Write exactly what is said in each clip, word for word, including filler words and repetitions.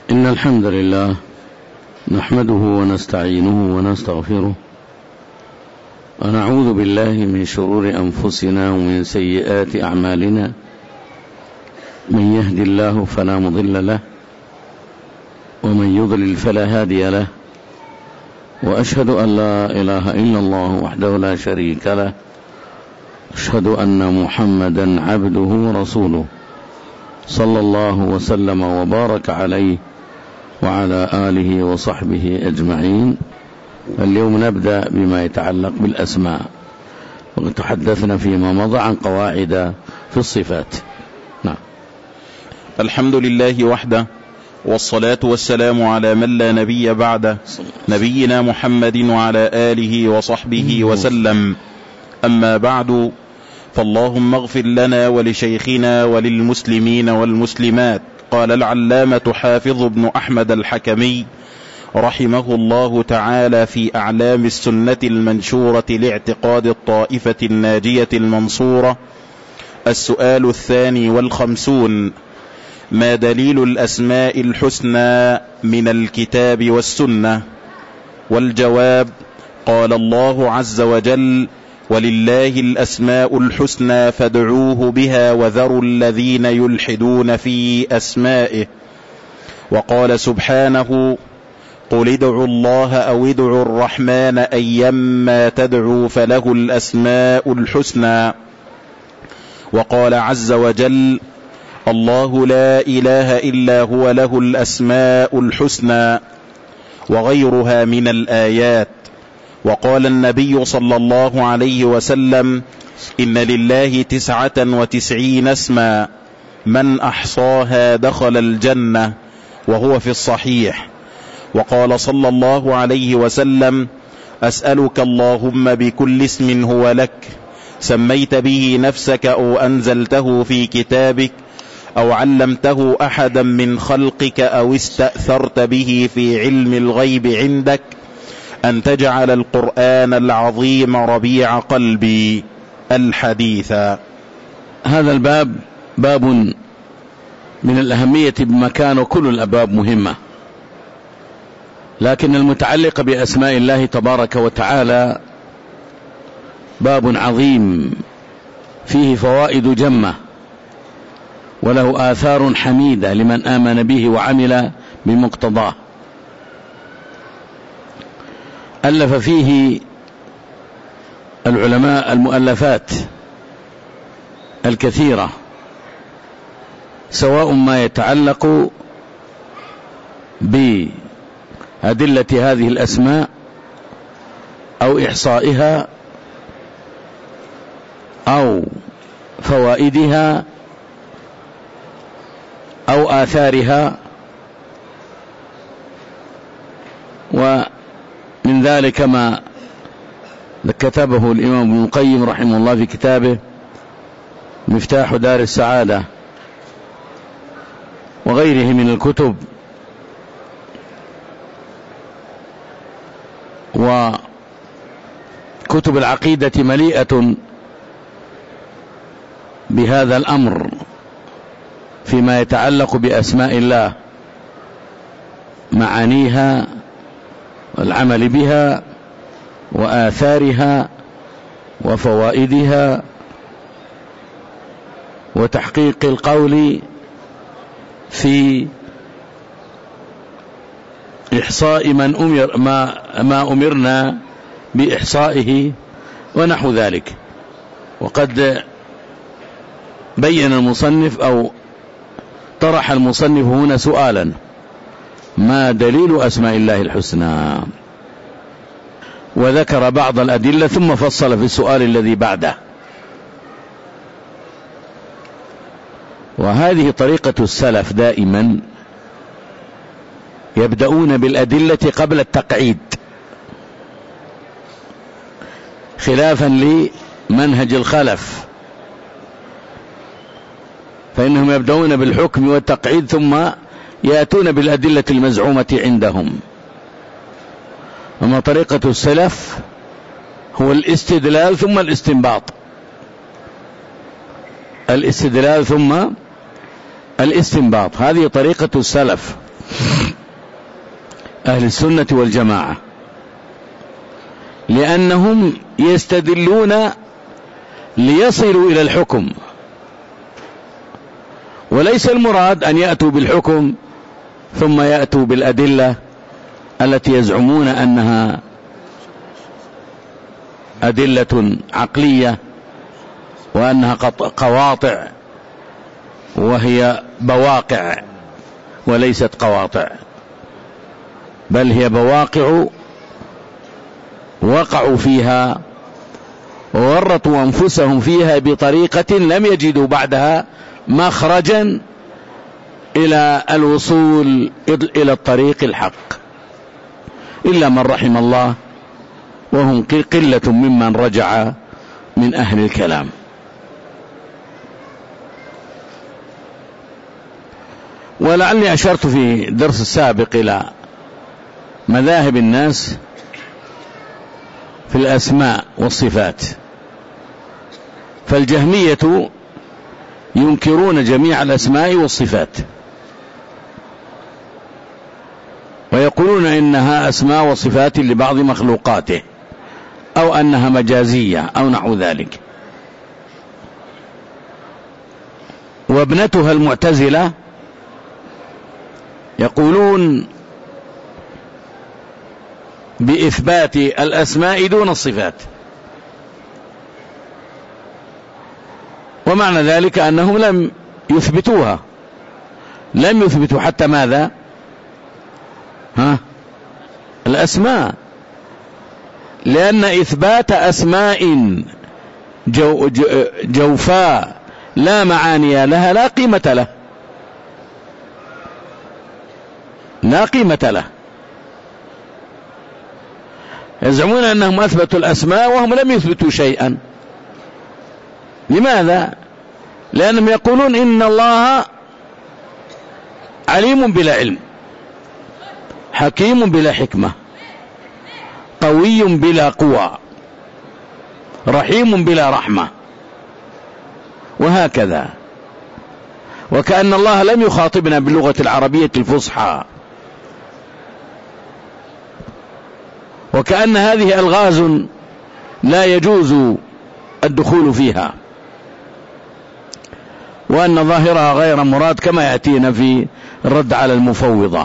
إن الحمد لله نحمده ونستعينه ونستغفره ونعوذ بالله من شرور أنفسنا ومن سيئات أعمالنا. من يهد الله فلا مضل له ومن يضلل فلا هادي له، وأشهد أن لا إله إلا الله وحده لا شريك له، أشهد أن محمدا عبده ورسوله صلى الله وسلم وبارك عليه وعلى آله وصحبه أجمعين. اليوم نبدأ بما يتعلق بالأسماء، وقد تحدثنا فيما مضى عن قواعد في الصفات. نعم. الحمد لله وحده، والصلاة والسلام على من لا نبي بعده، نبينا محمد وعلى آله وصحبه وسلم. أما بعد، فاللهم اغفر لنا ولشيخنا وللمسلمين والمسلمات. قال العلامة حافظ بن أحمد الحكمي رحمه الله تعالى في أعلام السنة المنشورة لاعتقاد الطائفة الناجية المنصورة: السؤال الثاني والخمسون: ما دليل الأسماء الحسنى من الكتاب والسنة؟ والجواب: قال الله عز وجل: ولله الأسماء الحسنى فادعوه بها وذروا الذين يلحدون في أسمائه. وقال سبحانه: قل ادعوا الله أو ادعوا الرحمن أيما تدعوا فله الأسماء الحسنى. وقال عز وجل: الله لا إله إلا هو له الأسماء الحسنى، وغيرها من الآيات. وقال النبي صلى الله عليه وسلم: إن لله تسعة وتسعين اسما، من أحصاها دخل الجنة، وهو في الصحيح. وقال صلى الله عليه وسلم: أسألك اللهم بكل اسم هو لك سميت به نفسك أو أنزلته في كتابك أو علمته أحدا من خلقك أو استأثرت به في علم الغيب عندك أن تجعل القرآن العظيم ربيع قلبي. الحديث. هذا الباب باب من الأهمية بمكان، وكل الأبواب مهمة، لكن المتعلق بأسماء الله تبارك وتعالى باب عظيم فيه فوائد جمة، وله آثار حميدة لمن آمن به وعمل بمقتضاه. ألف فيه العلماء المؤلفات الكثيرة، سواء ما يتعلق بأدلة هذه الأسماء أو إحصائها أو فوائدها أو آثارها. ومن ذلك ما كتبه الإمام ابن القيم رحمه الله في كتابه مفتاح دار السعادة، وغيره من الكتب. وكتب العقيدة مليئة بهذا الأمر فيما يتعلق بأسماء الله، معانيها والعمل بها وآثارها وفوائدها، وتحقيق القول في إحصاء من أمر ما, ما أمرنا بإحصائه ونحو ذلك. وقد بين المصنف أو طرح المصنف هنا سؤالا: ما دليل أسماء الله الحسنى؟ وذكر بعض الأدلة ثم فصل في السؤال الذي بعده. وهذه طريقة السلف دائما، يبدأون بالأدلة قبل التقعيد، خلافا لمنهج الخلف، فإنهم يبدأون بالحكم والتقعيد ثم يأتون بالأدلة المزعومة عندهم. أما طريقة السلف هو الاستدلال ثم الاستنباط، الاستدلال ثم الاستنباط، هذه طريقة السلف. أهل السنة والجماعة، لأنهم يستدلون ليصلوا إلى الحكم، وليس المراد أن يأتوا بالحكم ثم يأتوا بالأدلة التي يزعمون أنها أدلة عقلية وأنها قواطع، وهي بواقع وليست قواطع، بل هي بواقع وقعوا فيها وورطوا أنفسهم فيها بطريقة لم يجدوا بعدها مخرجا إلى الوصول إلى الطريق الحق إلا من رحم الله، وهم قلة ممن رجع من أهل الكلام. ولعلي أشرت في الدرس السابق إلى مذاهب الناس في الأسماء والصفات، فالجهمية ينكرون جميع الأسماء والصفات، ويقولون إنها أسماء وصفات لبعض مخلوقاته، أو أنها مجازية أو نحو ذلك. وابنتها المعتزلة يقولون بإثبات الأسماء دون الصفات، ومعنى ذلك أنهم لم يثبتوها، لم يثبتوا حتى ماذا؟ ها؟ الأسماء، لأن إثبات أسماء جو جوفاء لا معاني لها لا قيمة له، لا قيمة له. يزعمون أنهم أثبتوا الأسماء وهم لم يثبتوا شيئا. لماذا؟ لأنهم يقولون إن الله عليم بلا علم، حكيم بلا حكمة، قوي بلا قوى، رحيم بلا رحمة، وهكذا. وكأن الله لم يخاطبنا باللغة العربية الفصحى، وكأن هذه ألغاز لا يجوز الدخول فيها، وأن ظاهرها غير مراد كما يأتينا في الرد على المفوضة.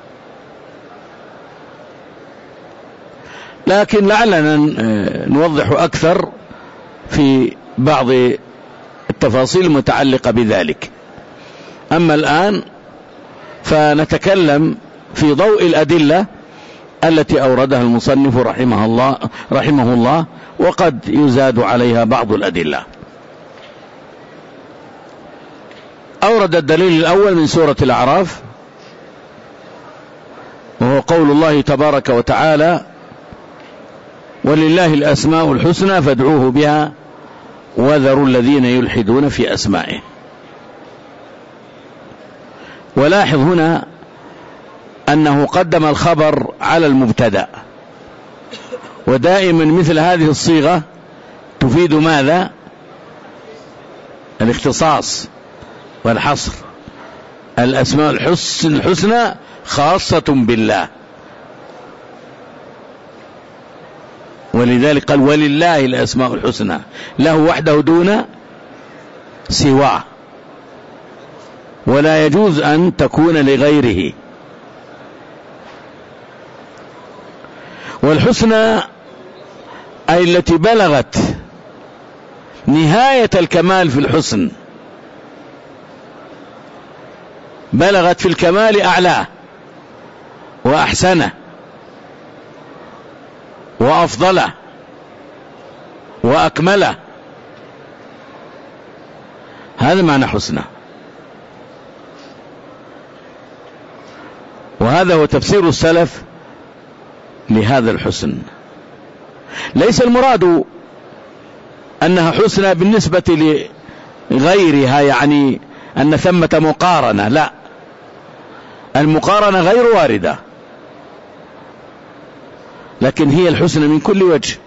لكن لعلنا نوضح أكثر في بعض التفاصيل المتعلقة بذلك. أما الآن فنتكلم في ضوء الأدلة التي أوردها المصنف رحمه الله رحمه الله وقد يزاد عليها بعض الأدلة. أورد الدليل الأول من سورة الأعراف، وهو قول الله تبارك وتعالى: ولله الأسماء الحسنى فادعوه بها وذروا الذين يلحدون في أسمائه. ولاحظ هنا أنه قدم الخبر على المبتدأ، ودائما مثل هذه الصيغة تفيد ماذا؟ الاختصاص والحصر. الأسماء الحسنى خاصة بالله، ولذلك قال ولله الأسماء الحسنى، له وحده دون سواه، ولا يجوز أن تكون لغيره. والحسنى أي التي بلغت نهاية الكمال في الحسن، بلغت في الكمال أعلاه وأحسنه وأفضله وأكمله، هذا معنى حسنى. وهذا هو تفسير السلف لهذا الحسن. ليس المراد أنها حسنى بالنسبة لغيرها، يعني أن ثمة مقارنة، لا، المقارنة غير واردة، لكن هي الحسنى من كل وجه،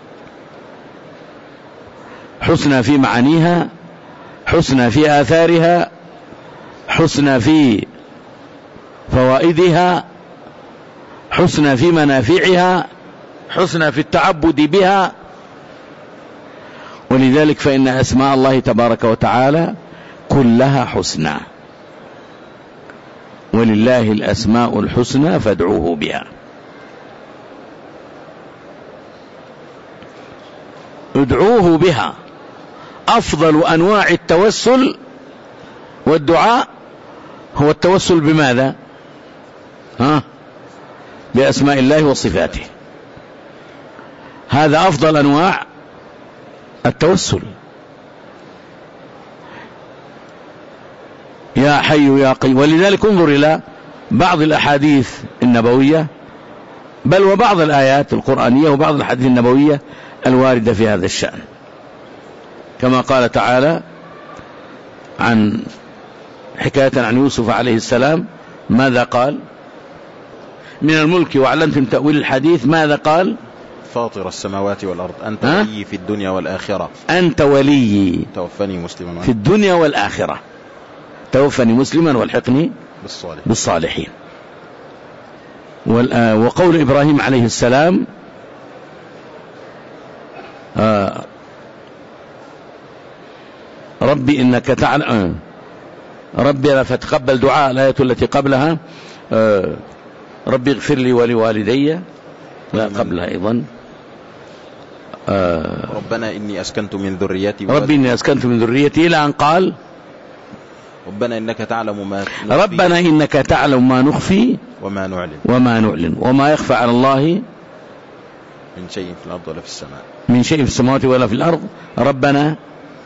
حسنى في معانيها، حسنى في آثارها، حسنى في فوائدها، حسنى في منافعها، حسنى في التعبد بها. ولذلك فإن أسماء الله تبارك وتعالى كلها حسنى، ولله الأسماء الحسنى فادعوه بها. ادعوه بها. أفضل أنواع التوسل والدعاء هو التوسل بماذا؟ ها؟ بأسماء الله وصفاته. هذا أفضل أنواع التوسل. يا حي يا قيوم. ولذلك انظر إلى بعض الأحاديث النبوية، بل وبعض الآيات القرآنية وبعض الأحاديث النبوية الواردة في هذا الشأن، كما قال تعالى عن حكاية عن يوسف عليه السلام، ماذا قال؟ من الملك وعلمتم تأويل الحديث، ماذا قال؟ فاطر السماوات والأرض أنت ولي في الدنيا والآخرة أنت ولي توفني مسلما في الدنيا والآخرة توفني مسلما والحقني بالصالحين, بالصالحين. وقول إبراهيم عليه السلام آه ربي إنك تعلم ربي فتقبل دعاء. الآية التي قبلها آه ربي اغفر لي ولوالدي، لا قبلها أيضا آه ربنا إني أسكنت من ذريتي ربي إني أسكنت من ذريتي، إلى أن قال ربنا إنك تعلم ما نخفي ربنا إنك تعلم ما نخفي وما نعلن وما نعلن وما يخفى على الله من شيء في الأرض ولا في السماء من شيء في السماوات ولا في الأرض ربنا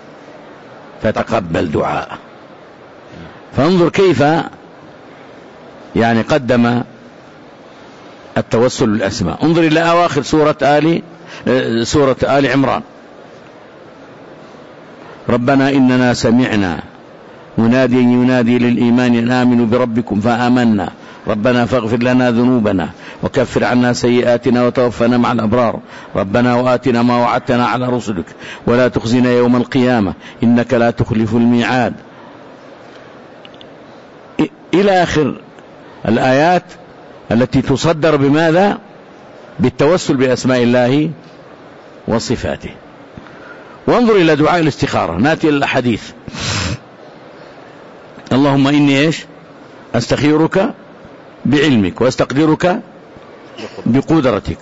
فتقبل دعاء. فانظر كيف يعني قدم التوسل بالأسماء. انظر إلى أواخر سورة آل سورة آل عمران، ربنا إننا سمعنا مناديا ينادي للإيمان أن آمنوا بربكم فآمنا ربنا فاغفر لنا ذنوبنا وكفر عنا سيئاتنا وتوفنا مع الأبرار ربنا وآتنا ما وعدتنا على رسلك ولا تخزنا يوم القيامة إنك لا تخلف الميعاد، إلى آخر الآيات التي تصدر بماذا؟ بالتوسل بأسماء الله وصفاته. وانظر إلى دعاء الاستخارة. نأتي إلى الحديث، اللهم إني إيش أستخيرك بعلمك واستقدرك بقدرتك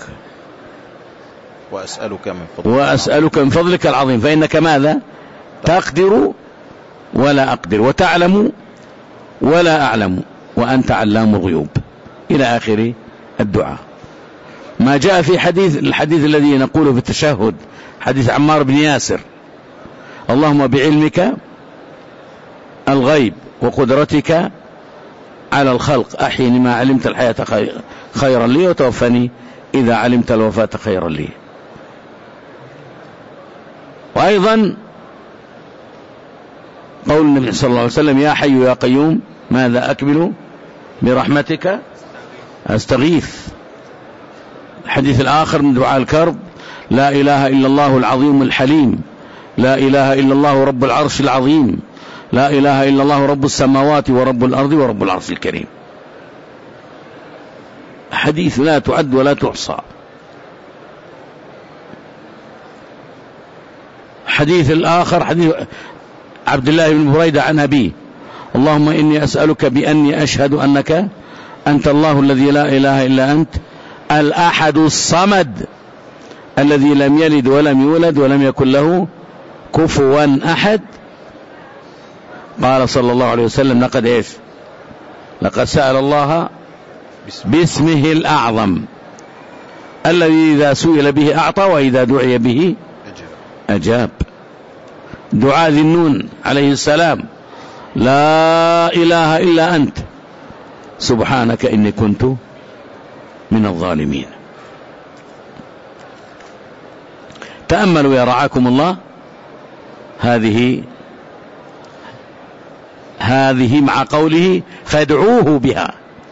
وأسألك من فضلك وأسألك من فضلك العظيم فإنك ماذا؟ تقدر ولا أقدر وتعلم ولا أعلم وأنت علام الغيوب، إلى آخر الدعاء. ما جاء في حديث الحديث الذي نقوله في التشهد، حديث عمار بن ياسر، اللهم بعلمك الغيب وقدرتك على الخلق أحيني ما علمت الحياة خيرا لي وتوفني إذا علمت الوفاة خيرا لي. وأيضا قول النبي صلى الله عليه وسلم يا حي يا قيوم ماذا أكمل برحمتك أستغيث. الحديث الآخر من دعاء الكرب لا إله إلا الله العظيم الحليم لا إله إلا الله رب العرش العظيم لا إله إلا الله رب السماوات ورب الأرض ورب العرش الكريم. حديث لا تعد ولا تحصى. حديث الآخر حديث عبد الله بن بريدة عن أبيه اللهم إني أسألك بأني أشهد أنك أنت الله الذي لا إله إلا أنت الأحد الصمد الذي لم يلد ولم يولد ولم يكن له كفوا أحد. قال صلى الله عليه وسلم لقد إيش لقد سأل الله باسمه الأعظم الذي إذا سئل به أعطى وإذا دعي به أجاب. دعاء ذي النون عليه السلام لا إله إلا أنت سبحانك إني كنت من الظالمين. تأملوا يا رعاكم الله هذه هذه مع قوله فادعوه بها.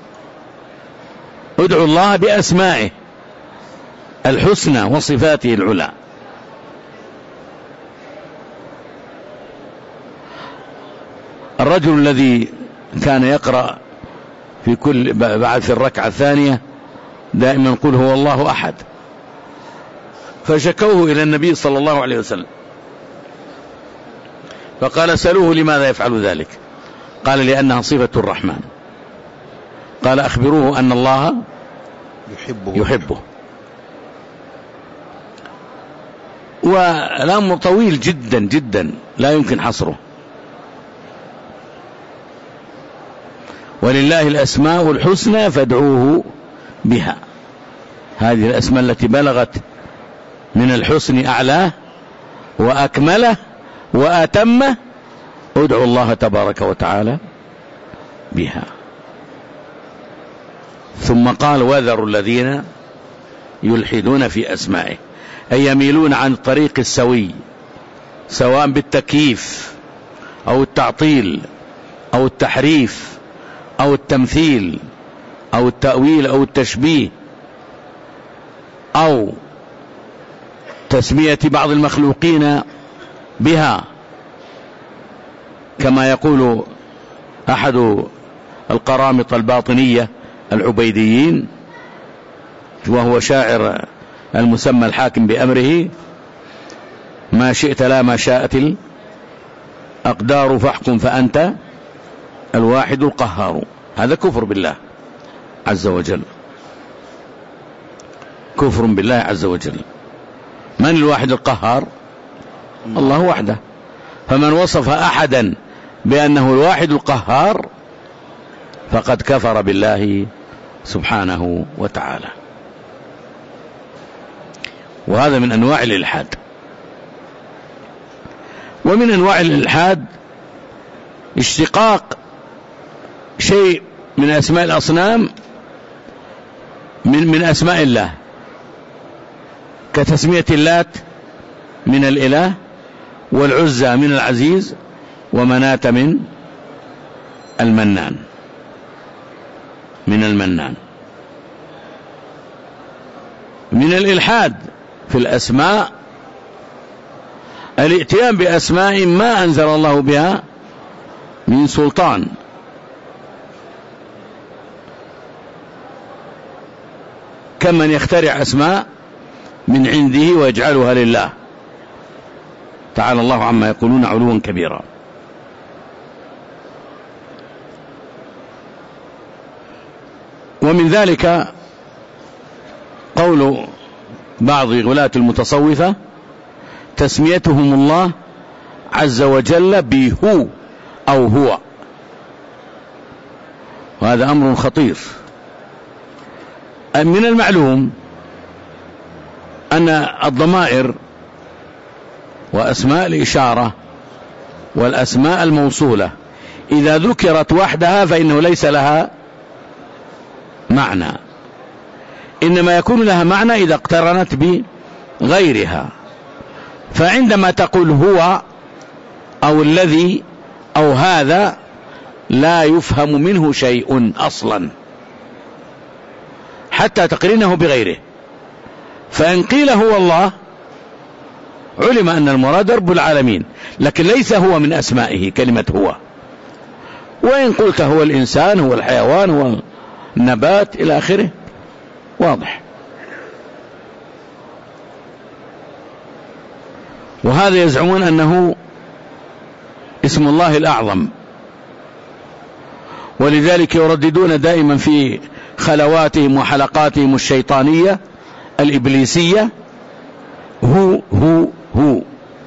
ادعوا الله بأسمائه الحسنى وصفاته العلى. الرجل الذي كان يقرأ في كل بعد في الركعة الثانية دائما قل هو الله أحد. فشكوه إلى النبي صلى الله عليه وسلم فقال سألوه لماذا يفعل ذلك؟ قال لأنها صفة الرحمن. قال أخبروه أن الله يحبه, يحبه. والأمر طويل جدا جدا لا يمكن حصره. ولله الأسماء الحسنى فادعوه بها. هذه الأسماء التي بلغت من الحسن أعلاه وأكمله وأتمه ادعوا الله تبارك وتعالى بها. ثم قال وذروا الذين يلحدون في أسمائه، أي يميلون عن الطريق السوي، سواء بالتكييف أو التعطيل أو التحريف أو التمثيل أو التأويل أو التشبيه أو تسمية بعض المخلوقين بها، كما يقول أحد القرامطة الباطنية العبيديين وهو شاعر المسمى الحاكم بأمره: ما شئت لا ما شاءت الأقدار فاحكم فأنت الواحد القهار. هذا كفر بالله عز وجل، كفر بالله عز وجل. من الواحد القهار؟ الله وحده. فمن وصف أحدا بأنه الواحد القهار فقد كفر بالله سبحانه وتعالى. وهذا من أنواع الإلحاد. ومن أنواع الإلحاد اشتقاق شيء من أسماء الأصنام من من أسماء الله، كتسمية اللات من الإله، والعزى من العزيز، ومناة من المنان من المنان. من الإلحاد في الأسماء الائتيان بأسماء ما أنزل الله بها من سلطان، كمن يخترع أسماء من عنده ويجعلها لله، تعالى الله عما يقولون علوا كبيرا. ومن ذلك قول بعض غلاة المتصوفة تسميتهم الله عز وجل بهو أو هو، وهذا أمر خطير. من المعلوم أن الضمائر وأسماء الإشارة والأسماء الموصولة إذا ذكرت وحدها فإنه ليس لها معنى، إنما يكون لها معنى إذا اقترنت بغيرها. فعندما تقول هو أو الذي أو هذا لا يفهم منه شيء أصلا حتى تقرنه بغيره. فإن قيل هو الله علم أن المراد رب العالمين، لكن ليس هو من أسمائه كلمة هو. وإن قلت هو الإنسان، هو الحيوان، هو النبات إلى آخره، واضح. وهذا يزعمون أنه اسم الله الأعظم، ولذلك يرددون دائما في خلواتهم وحلقاتهم الشيطانية الإبليسية هو هو هو.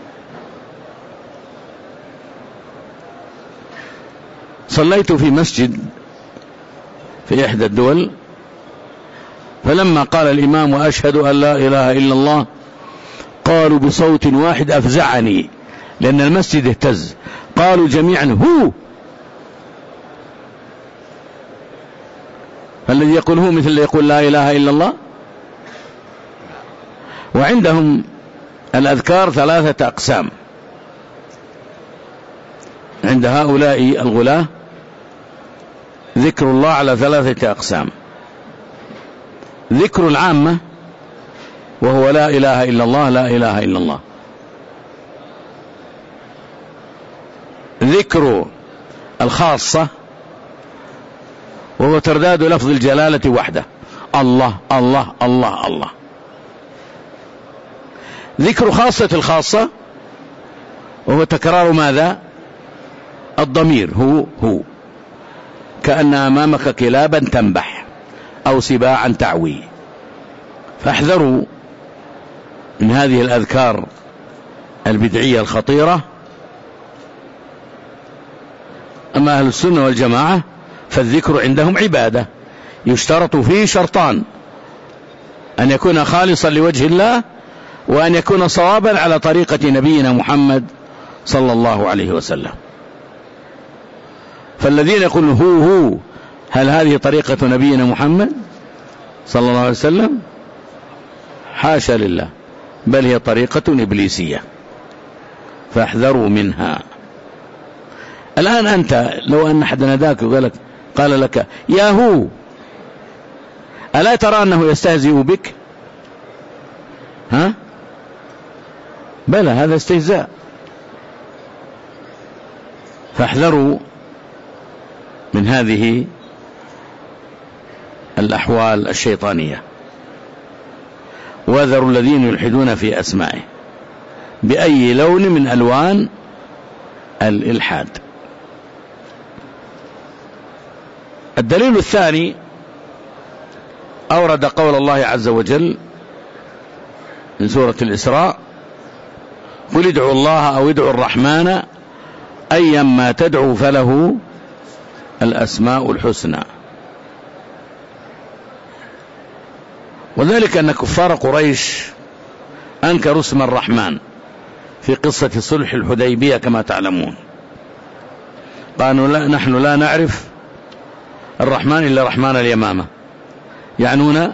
صليت في مسجد في إحدى الدول، فلما قال الإمام وأشهد أن لا إله إلا الله قالوا بصوت واحد أفزعني لأن المسجد اهتز، قالوا جميعا هو. فالذي يقول هو مثل اللي يقول لا إله إلا الله. وعندهم الأذكار ثلاثة أقسام عند هؤلاء الغلاة، ذكر الله على ثلاثة أقسام: ذكر العامة وهو لا إله إلا الله لا إله إلا الله، ذكر الخاصة وهو ترداد لفظ الجلالة وحده الله الله الله الله. ذكر خاصة الخاصة وهو تكرار ماذا؟ الضمير هو هو، كأن أمامك كلابا تنبح أو سباعا تعوي. فاحذروا من هذه الأذكار البدعية الخطيرة. أما أهل السنة والجماعة فالذكر عندهم عبادة، يشترط فيه شرطان: أن يكون خالصا لوجه الله، وأن يكون صوابا على طريقة نبينا محمد صلى الله عليه وسلم. فالذين يقولون هو هو، هل هذه طريقة نبينا محمد صلى الله عليه وسلم؟ حاشا لله، بل هي طريقة إبليسية، فاحذروا منها. الآن أنت لو أن أحد ناداك وقال لك قال لك يا هو، ألا ترى أنه يستهزئ بك؟ ها؟ بلى، هذا استهزاء. فاحذروا من هذه الأحوال الشيطانية، واذروا الذين يلحدون في أسمائه بأي لون من ألوان الإلحاد. الدليل الثاني أورد قول الله عز وجل من سورة الإسراء: قل ادعوا الله أو ادعوا الرحمن أيما تدعوا فله الأسماء الحسنى. وذلك أن كفار قريش أنكروا اسم الرحمن في قصة صلح الحديبية كما تعلمون. قالوا لا، نحن لا نعرف الرحمن إلا رحمن اليمامة، يعنون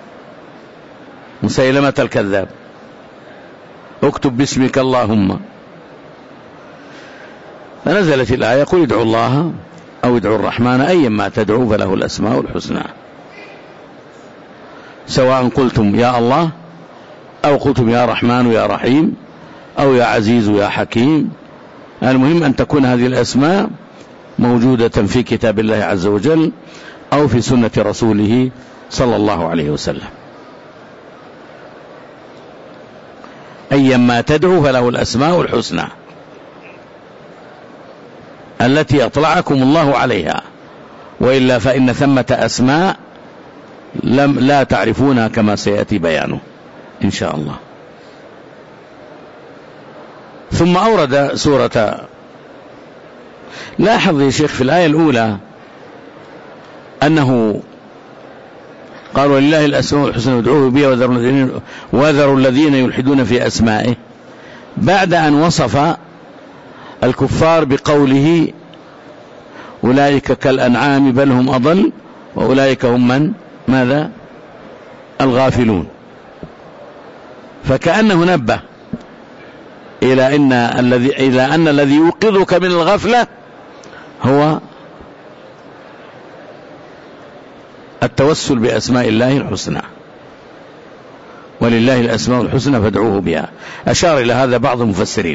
مسيلمة الكذاب، اكتب باسمك اللهم. فنزلت الآية: قل ادعوا الله أو ادعوا الرحمن أيما تدعوا فله الأسماء الحسنى، سواء قلتم يا الله أو قلتم يا رحمن يا رحيم أو يا عزيز يا حكيم. المهم أن تكون هذه الأسماء موجودة في كتاب الله عز وجل أو في سنة رسوله صلى الله عليه وسلم. أيما تدعو فله الأسماء الحسنى التي أطلعكم الله عليها، وإلا فإن ثمة أسماء لم لا تعرفونها كما سيأتي بيانه إن شاء الله. ثم أورد سورة، لاحظ يا شيخ في الآية الأولى أنه قال: ولله الأسماء الحسنى وادعوه بها وذروا الذين يلحدون في أسمائه، بعد أن وصف الكفار بقوله: أولئك كالأنعام بل هم أضل وأولئك هم من ماذا؟ الغافلون. فكأنه نبه إلى أن الذي إلى أن الذي يوقظك من الغفلة هو التوسل بأسماء الله الحسنى، ولله الأسماء الحسنى فادعوه بها. أشار إلى هذا بعض المفسرين.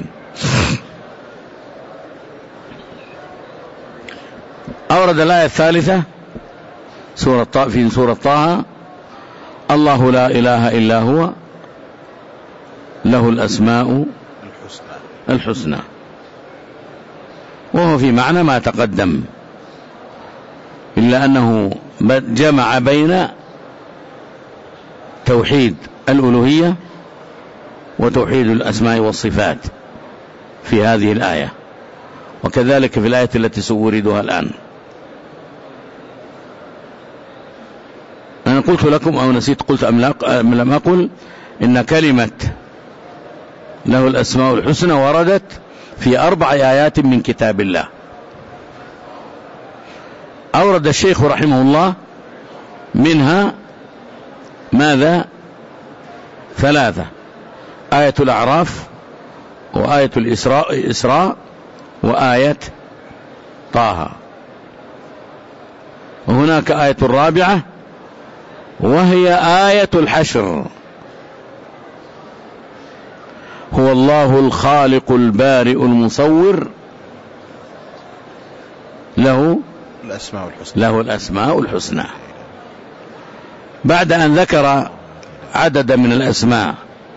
أورد الآية الثالثة سورة طه في سورة طه: الله لا إله إلا هو له الأسماء الحسنى، وهو في معنى ما تقدم، إلا أنه جمع بين توحيد الألوهية وتوحيد الأسماء والصفات في هذه الآية، وكذلك في الآية التي سوردها الآن. أنا قلت لكم أو نسيت قلت أم لم أقل إن كلمة له الأسماء الحسنى وردت في أربع آيات من كتاب الله. أورد الشيخ رحمه الله منها ماذا؟ ثلاثة: آية الأعراف، وآية الإسراء إسراء وآية طه. وهناك آية الرابعة وهي آية الحشر: هو الله الخالق البارئ المصور له الأسماء الحسنى له الأسماء الحسنى. بعد أن ذكر عددا من الأسماء: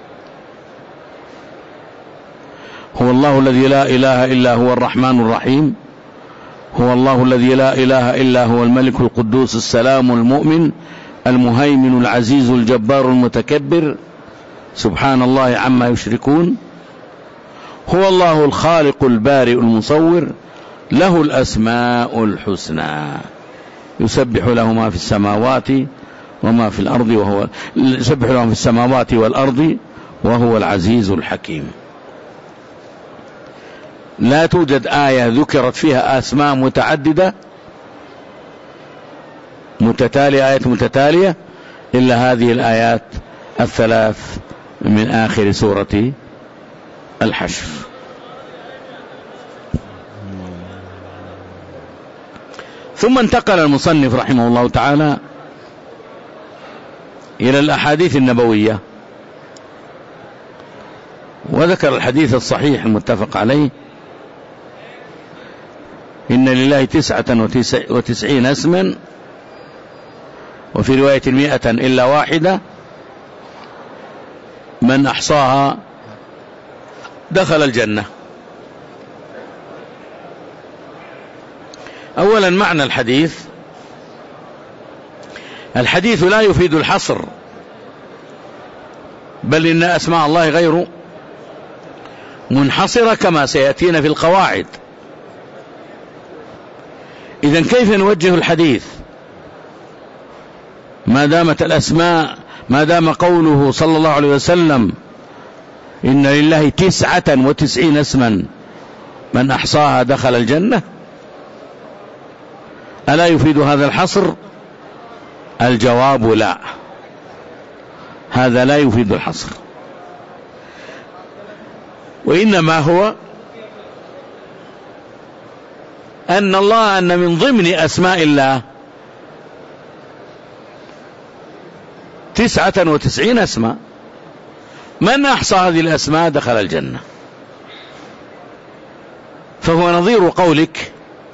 هو الله الذي لا إله إلا هو الرحمن الرحيم، هو الله الذي لا إله إلا هو الملك القدوس السلام المؤمن المهيمن العزيز الجبار المتكبر سبحان الله عما يشركون، هو الله الخالق البارئ المصور، له الأسماء الحسنى، يسبح له ما في السماوات وما في الأرض وهو يسبح له في السماوات والأرض وهو العزيز الحكيم. لا توجد آية ذكرت فيها أسماء متعددة متتالية آيات متتالية إلا هذه الآيات الثلاث من آخر سورة الحشر. ثم انتقل المصنف رحمه الله تعالى إلى الأحاديث النبوية، وذكر الحديث الصحيح المتفق عليه: إن لله تسعة وتسعين اسما، وفي رواية مئة إلا واحدة، من أحصاها دخل الجنة. أولا معنى الحديث: الحديث لا يفيد الحصر، بل إن أسماء الله غير منحصرة كما سيأتينا في القواعد. إذن كيف نوجه الحديث ما دامت الأسماء، ما دام قوله صلى الله عليه وسلم إن لله تسعة وتسعين اسما من أحصاها دخل الجنة؟ ألا يفيد هذا الحصر؟ الجواب لا، هذا لا يفيد الحصر، وإنما هو أن الله أن من ضمن أسماء الله تسعة وتسعين اسما، من أحصى هذه الأسماء دخل الجنة. فهو نظير قولك: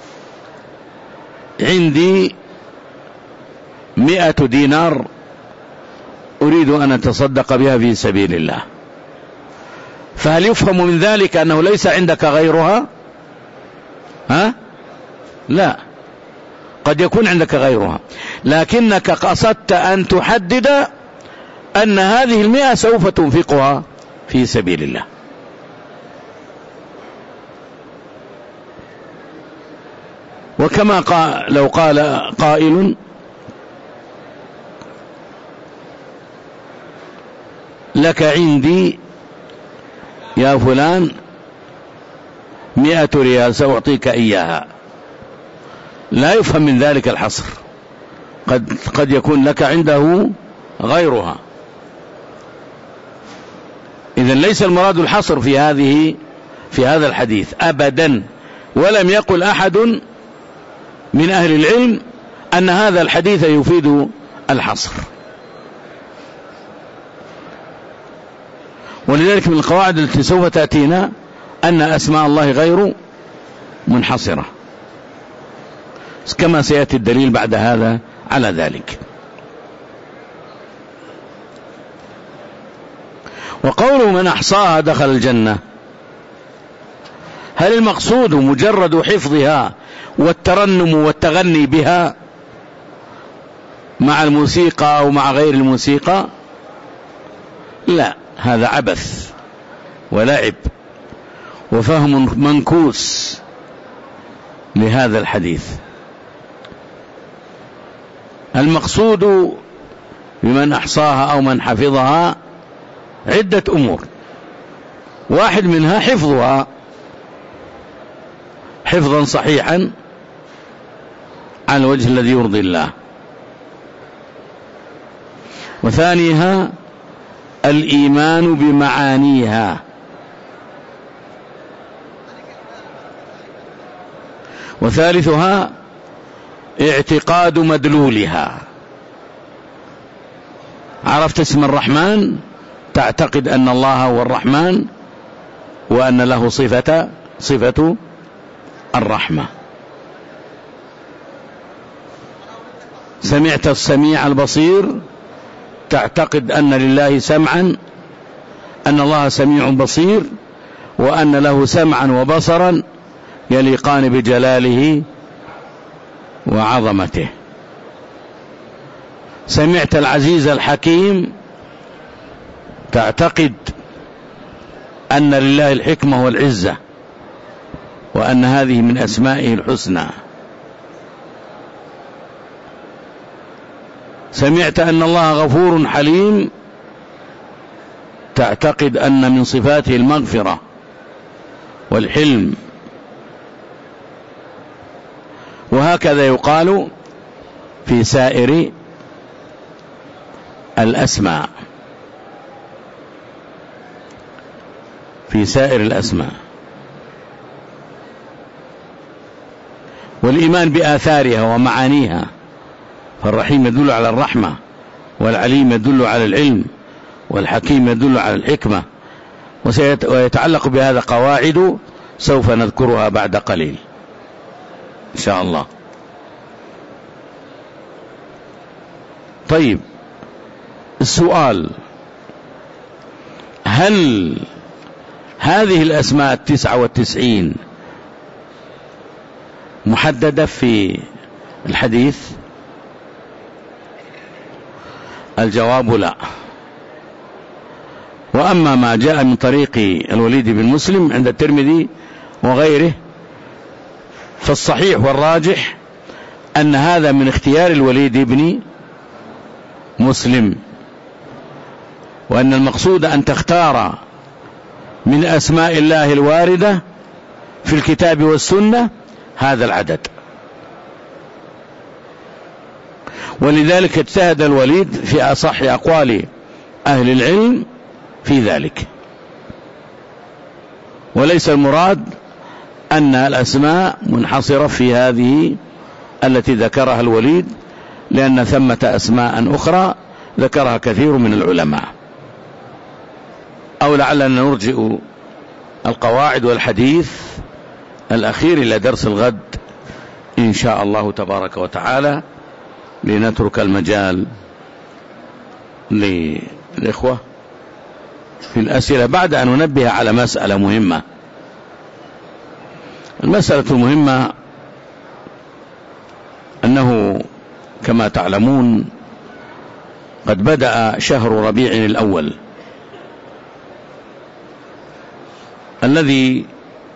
عندي مئة دينار أريد أن أتصدق بها في سبيل الله. فهل يفهم من ذلك أنه ليس عندك غيرها؟ ها؟ لا، قد يكون عندك غيرها، لكنك قصدت أن تحدد أن هذه المئة سوف تنفقها في سبيل الله. وكما قال لو قال قائل: لك عندي يا فلان مئة ريال سأعطيك إياها، لا يفهم من ذلك الحصر، قد, قد يكون لك عنده غيرها. إذن ليس المراد الحصر في هذه في هذا الحديث أبدا، ولم يقل أحد من أهل العلم أن هذا الحديث يفيد الحصر. ولذلك من القواعد التي سوف تأتينا أن أسماء الله غير منحصرة، كما سيأتي الدليل بعد هذا على ذلك. وقوله من أحصاها دخل الجنة، هل المقصود مجرد حفظها والترنم والتغني بها مع الموسيقى أو مع غير الموسيقى؟ لا، هذا عبث ولعب وفهم منكوس لهذا الحديث. المقصود بمن أحصاها أو من حفظها عدة أمور، واحد منها حفظها حفظا صحيحا على الوجه الذي يرضي الله، وثانيها الإيمان بمعانيها، وثالثها اعتقاد مدلولها. عرفت اسم الرحمن تعتقد أن الله هو الرحمن وأن له صفة صفة الرحمة. سمعت السميع البصير تعتقد أن لله سمعا، أن الله سميع بصير، وأن له سمعا وبصرا يليقان بجلاله وعظمته. سمعت العزيز الحكيم، تعتقد أن لله الحكمة والعزة، وأن هذه من أسمائه الحسنى. سمعت أن الله غفور حليم، تعتقد أن من صفاته المغفرة والحلم. وهكذا يقال في سائر الأسماء، في سائر الأسماء. والإيمان بآثارها ومعانيها، فالرحيم يدل على الرحمة، والعليم يدل على العلم، والحكيم يدل على الحكمة. ويتعلق بهذا قواعد سوف نذكرها بعد قليل إن شاء الله. طيب، السؤال: هل هذه الأسماء التسعة والتسعين محددة في الحديث؟ الجواب لا. وأما ما جاء من طريق الوليد بن مسلم عند الترمذي وغيره فالصحيح والراجح أن هذا من اختيار الوليد بن مسلم، وأن المقصود أن تختار من أسماء الله الواردة في الكتاب والسنة هذا العدد. ولذلك اجتهد الوليد في أصح أقوال أهل العلم في ذلك. وليس المراد أن الأسماء منحصرة في هذه التي ذكرها الوليد، لأن ثمة أسماء أخرى ذكرها كثير من العلماء. أو لعلنا نرجئ القواعد والحديث الأخير إلى درس الغد إن شاء الله تبارك وتعالى، لنترك المجال للإخوة في الأسئلة، بعد أن ننبه على مسألة مهمة. المسألة المهمة أنه كما تعلمون قد بدأ شهر ربيع الأول الذي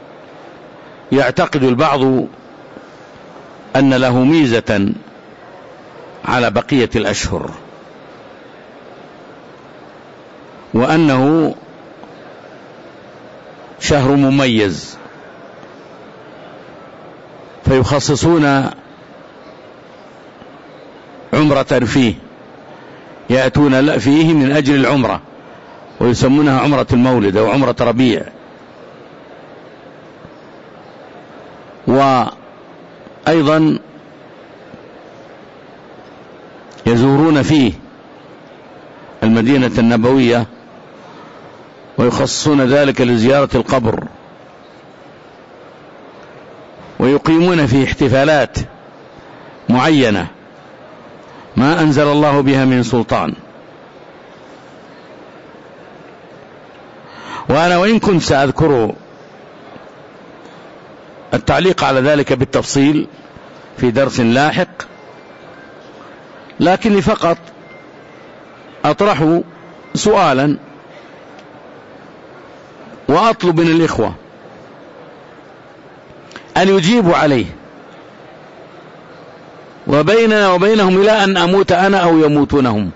يعتقد البعض أن له ميزة على بقية الأشهر، وأنه شهر مميز، فيخصصون عمرة فيه، يأتون فيه من أجل العمرة، ويسمونها عمرة المولد أو عمرة ربيع. وأيضا يزورون فيه المدينة النبوية، ويخصصون ذلك لزيارة القبر، ويقيمون فيه احتفالات معينة ما أنزل الله بها من سلطان. وأنا وإن كنت سأذكر التعليق على ذلك بالتفصيل في درس لاحق، لكني فقط أطرح سؤالا وأطلب من الإخوة أن يجيبوا عليه، وبيننا وبينهم إلى أن أموت أنا أو يموتونهم،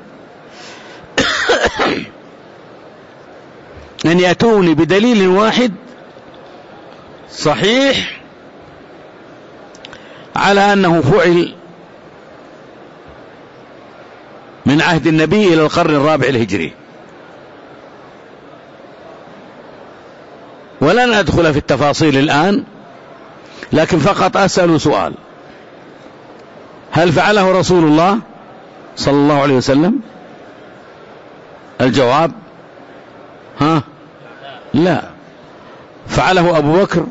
أن يأتوني بدليل واحد صحيح على أنه فعل من عهد النبي إلى القرن الرابع الهجري. ولن أدخل في التفاصيل الآن، لكن فقط أسأل سؤال: هل فعله رسول الله صلى الله عليه وسلم؟ الجواب ها لا. فعله أبو بكر،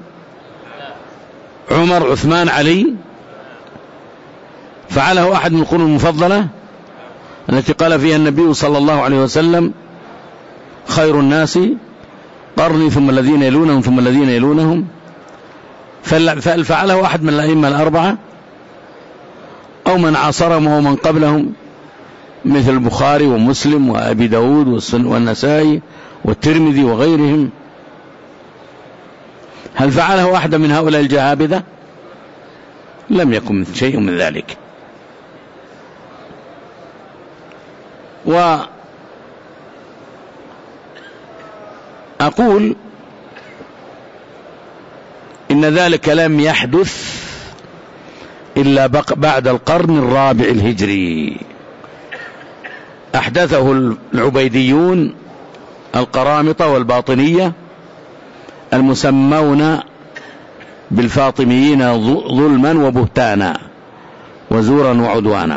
عمر، عثمان، علي؟ فعله أحد من القرون المفضلة؟ التي قال فيها النبي صلى الله عليه وسلم: خير الناس قرني ثم الذين يلونهم ثم الذين يلونهم. فهل فعله أحد من الأئمة الأربعة أو من عاصرهم ومن قبلهم مثل البخاري ومسلم وأبي داود والنسائي والترمذي وغيرهم؟ هل فعله أحد من هؤلاء الجهابذة؟ لم يكن شيء من ذلك. وأقول إن ذلك لم يحدث إلا بعد القرن الرابع الهجري، أحدثه العبيديون القرامطة والباطنية المسمون بالفاطميين ظلما وبهتانا وزورا وعدوانا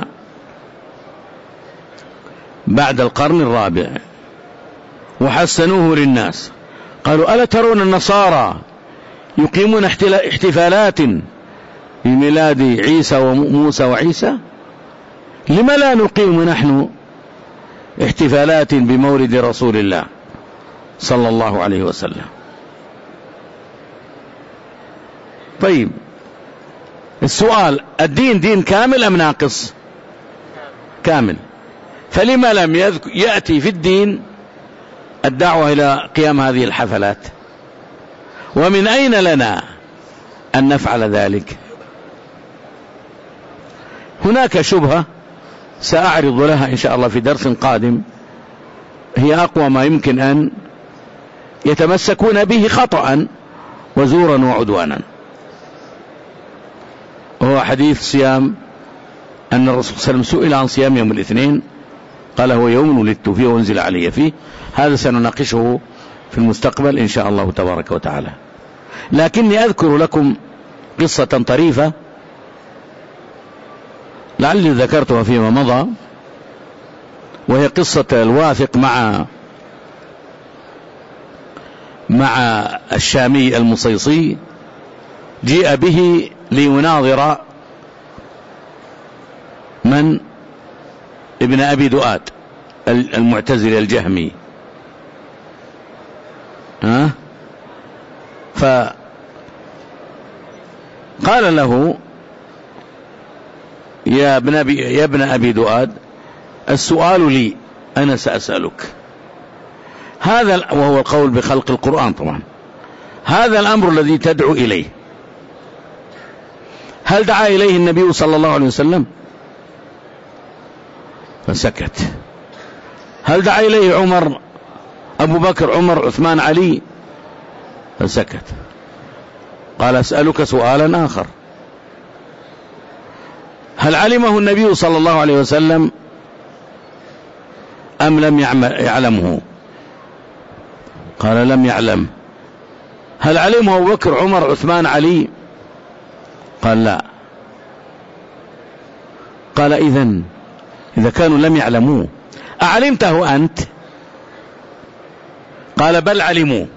بعد القرن الرابع، وحسنوه للناس. قالوا: ألا ترون النصارى يقيمون احتفالات بميلاد عيسى وموسى وعيسى؟ لما لا نقيم نحن احتفالات بمولد رسول الله صلى الله عليه وسلم؟ طيب، السؤال: الدين دين كامل أم ناقص؟ كامل. فلما لم يأتي في الدين الدعوة إلى قيام هذه الحفلات؟ ومن أين لنا أن نفعل ذلك؟ هناك شبهة سأعرض لها إن شاء الله في درس قادم، هي أقوى ما يمكن أن يتمسكون به خطأ وزورا وعدوانا، وهو حديث صيام أن الرسول صلى الله عليه وسلم سئل عن صيام يوم الاثنين قال: هو يوم ولدت فيه وانزل علي فيه. هذا سنناقشه في المستقبل إن شاء الله تبارك وتعالى. لكني أذكر لكم قصة طريفة لعلي ذكرتها فيما مضى، وهي قصة الواثق مع مع الشامي المصيصي. جيء به ليناظر من ابن أبي دؤاد المعتزلي الجهمي، ها؟ فقال له: يا ابن أبي, يا ابن أبي دؤاد، السؤال لي أنا سأسألك. هذا وهو القول بخلق القرآن طبعا. هذا الأمر الذي تدعو إليه هل دعا إليه النبي صلى الله عليه وسلم؟ فسكت. هل دعا إليه عمر أبو بكر عمر عثمان علي؟ فسكت. قال: أسألك سؤالا آخر: هل علمه النبي صلى الله عليه وسلم أم لم يعلمه؟ قال: لم يعلم. هل علمه أبو بكر عمر عثمان علي؟ قال: لا. قال: إذن إذا كانوا لم يعلموه أعلمته أنت؟ قال: بل علموا.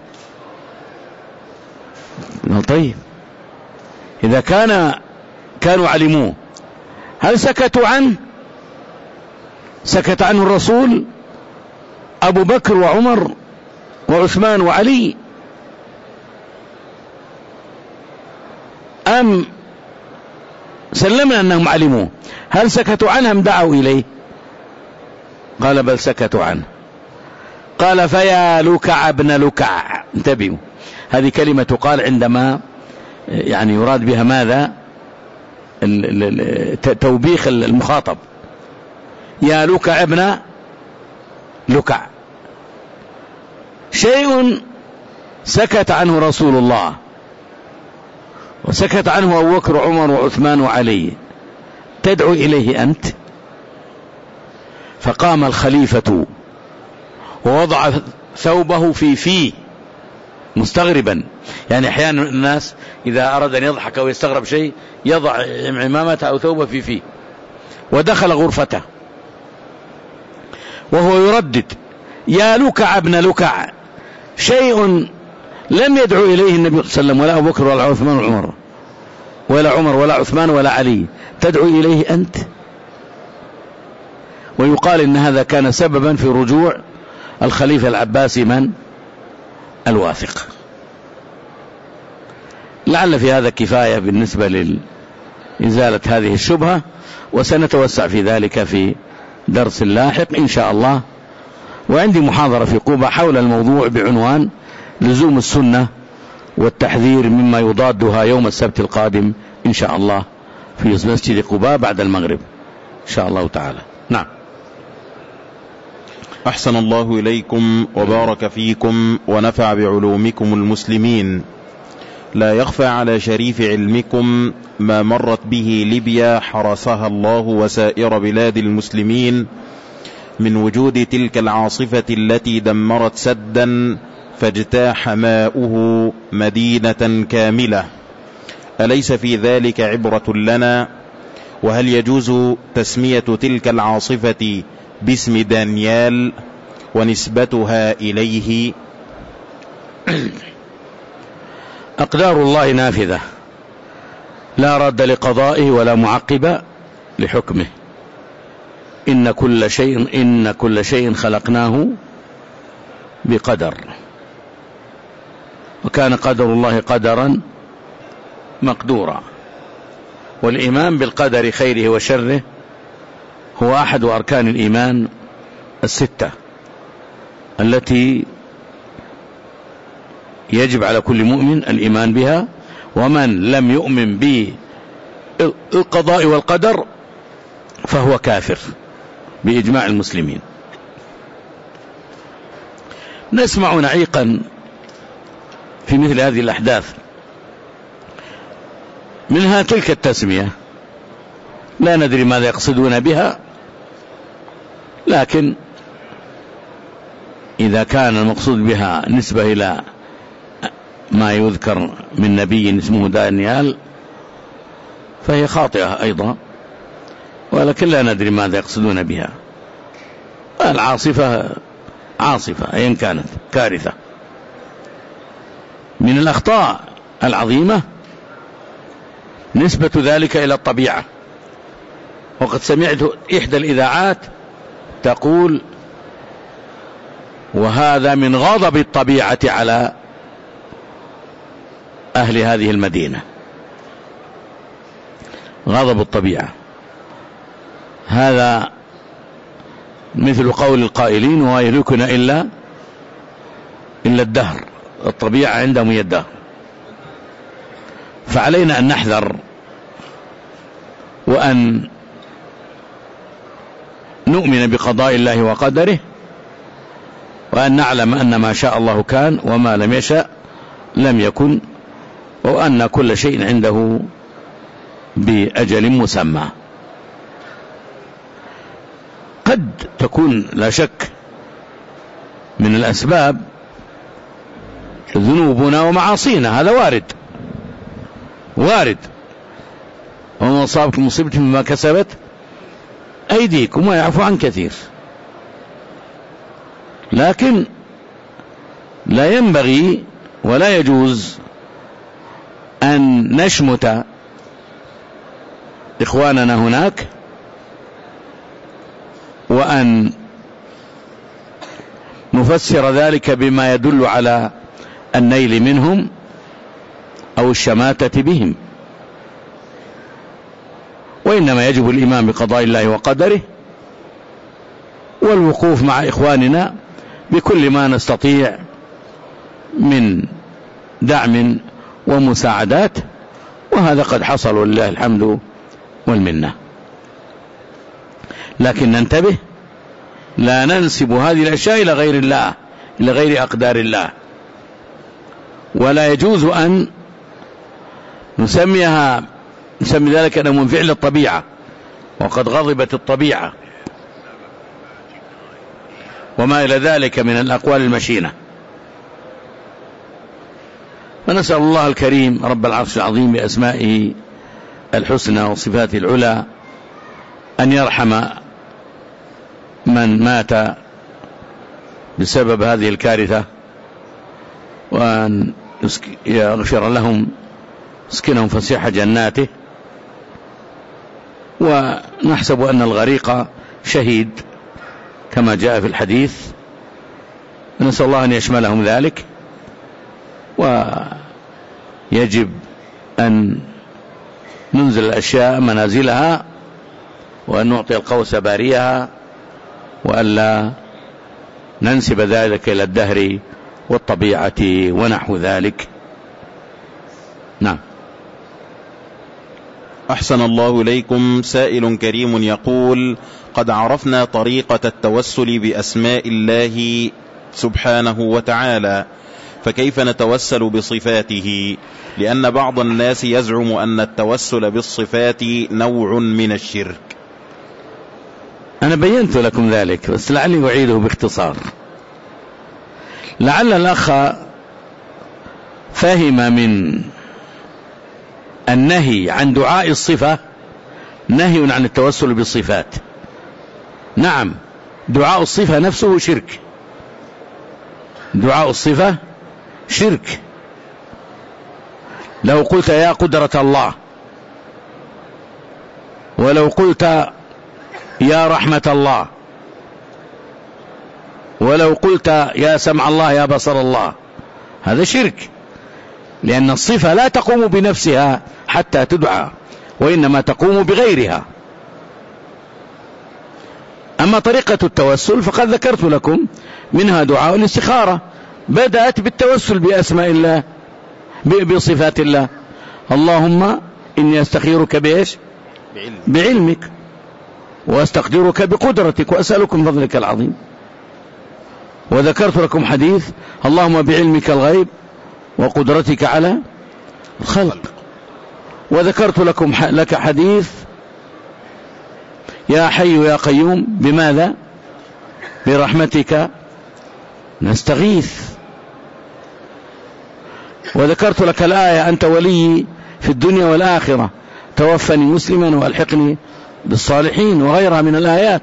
طيب، إذا كان كانوا علموه هل سكتوا عنه؟ سكت عنه الرسول أبو بكر وعمر وعثمان وعلي، أم سلمنا أنهم علموه؟ هل سكتوا عنه أم دعوا إليه؟ قال: بل سكتوا عنه. قال: فيا لكع ابن لكع. انتبهوا، هذه كلمة تقال عندما يعني يراد بها ماذا؟ توبيخ المخاطب. يا لكع ابن لكع، شيء سكت عنه رسول الله وسكت عنه أبو بكر وعمر وعثمان وعلي، تدعو إليه أنت؟ فقام الخليفة ووضع ثوبه في فيه مستغربا. يعني أحيانا الناس إذا أراد أن يضحك أو يستغرب شيء يضع عمامته أو ثوبه في فيه، ودخل غرفته وهو يردد: يا لكع ابن لكع، شيء لم يدعو إليه النبي صلى الله عليه وسلم ولا أبو بكر ولا عثمان ولا عمر ولا عمر ولا عثمان ولا علي، تدعو إليه أنت؟ ويقال إن هذا كان سببا في رجوع الخليفة العباسي من الواثق. لعل في هذا كفاية بالنسبة لإزالة هذه الشبهة، وسنتوسع في ذلك في درس لاحق إن شاء الله. وعندي محاضرة في قوبة حول الموضوع بعنوان لزوم السنة والتحذير مما يضادها يوم السبت القادم إن شاء الله في مسجد قباء بعد المغرب إن شاء الله تعالى. نعم. أحسن الله إليكم وبارك فيكم ونفع بعلومكم المسلمين. لا يخفى على شريف علمكم ما مرت به ليبيا حرسها الله وسائر بلاد المسلمين من وجود تلك العاصفة التي دمرت سدا فاجتاح ماؤه مدينة كاملة. أليس في ذلك عبرة لنا؟ وهل يجوز تسمية تلك العاصفة باسم دانيال ونسبتها إليه؟ أقدار الله نافذة لا رد لقضائه ولا معقب لحكمه. إن كل شيء إن كل شيء خلقناه بقدر، وكان قدر الله قدرا مقدورا. والإيمان بالقدر خيره وشره هو أحد أركان الإيمان الستة التي يجب على كل مؤمن الإيمان بها، ومن لم يؤمن بالقضاء والقدر فهو كافر بإجماع المسلمين. نسمع نعيقا في مثل هذه الأحداث، منها تلك التسمية لا ندري ماذا يقصدون بها، لكن إذا كان المقصود بها نسبة إلى ما يذكر من نبي اسمه دانيال فهي خاطئة أيضا، ولكن لا ندري ماذا يقصدون بها. العاصفة عاصفة أيا كانت كارثة. من الأخطاء العظيمة نسبة ذلك إلى الطبيعة، وقد سمعت إحدى الإذاعات تقول وهذا من غضب الطبيعة على أهل هذه المدينة. غضب الطبيعة هذا مثل قول القائلين وما يهلكنا إلا إلا الدهر، الطبيعة عندهم هي الدهر. فعلينا أن نحذر وأن نؤمن بقضاء الله وقدره، وأن نعلم أن ما شاء الله كان وما لم يشاء لم يكن، وأن كل شيء عنده بأجل مسمى. قد تكون لا شك من الأسباب ذنوبنا ومعاصينا، هذا وارد وارد. وما أصابكم مصيبة مما كسبت أيديكم ويعفو عن كثير، لكن لا ينبغي ولا يجوز أن نشمت إخواننا هناك وأن نفسر ذلك بما يدل على النيل منهم أو الشماتة بهم، وإنما يجب الإيمان بقضاء الله وقدره والوقوف مع إخواننا بكل ما نستطيع من دعم ومساعدات، وهذا قد حصل ولله الحمد والمنة. لكن ننتبه، لا ننسب هذه الأشياء إلى غير الله، إلى غير أقدار الله، ولا يجوز أن نسميها نسمي ذلك أنه من فعل الطبيعة، وقد غضبت الطبيعة وما إلى ذلك من الأقوال المشينة. ونسأل الله الكريم رب العرش العظيم بأسمائه الحسنى وصفاته العلى أن يرحم من مات بسبب هذه الكارثة، وأن يغفر لهم، يسكنهم فسيح جناته. ونحسب أن الغريق شهيد كما جاء في الحديث، نسأل الله أن يشملهم ذلك. ويجب أن ننزل الأشياء منازلها، وأن نعطي القوس باريها، وألا ننسب ذلك إلى الدهر والطبيعة ونحو ذلك. نعم. أحسن الله إليكم. سائل كريم يقول: قد عرفنا طريقة التوسل بأسماء الله سبحانه وتعالى، فكيف نتوسل بصفاته؟ لأن بعض الناس يزعم أن التوسل بالصفات نوع من الشرك. أنا بينت لكم ذلك، بس لعلي أعيده باختصار. لعل الأخ فهم من النهي عن دعاء الصفة نهي عن التوسل بالصفات. نعم، دعاء الصفة نفسه شرك، دعاء الصفة شرك. لو قلت يا قدرة الله، ولو قلت يا رحمة الله، ولو قلت يا سمع الله يا بصر الله، هذا شرك، لأن الصفة لا تقوم بنفسها حتى تدعى، وإنما تقوم بغيرها. أما طريقة التوسل فقد ذكرت لكم، منها دعاء الاستخارة، بدأت بالتوسل بأسماء الله بصفات الله. اللهم إني أستخيرك بإيش؟ بعلمك، وأستقدرك بقدرتك، وأسألك من فضلك العظيم. وذكرت لكم حديث: اللهم بعلمك الغيب وقدرتك على الخلق. وذكرت لكم لك حديث: يا حي يا قيوم بماذا؟ برحمتك نستغيث. وذكرت لك الآية: أنت ولي في الدنيا والآخرة، توفني مسلما وألحقني بالصالحين، وغيرها من الآيات.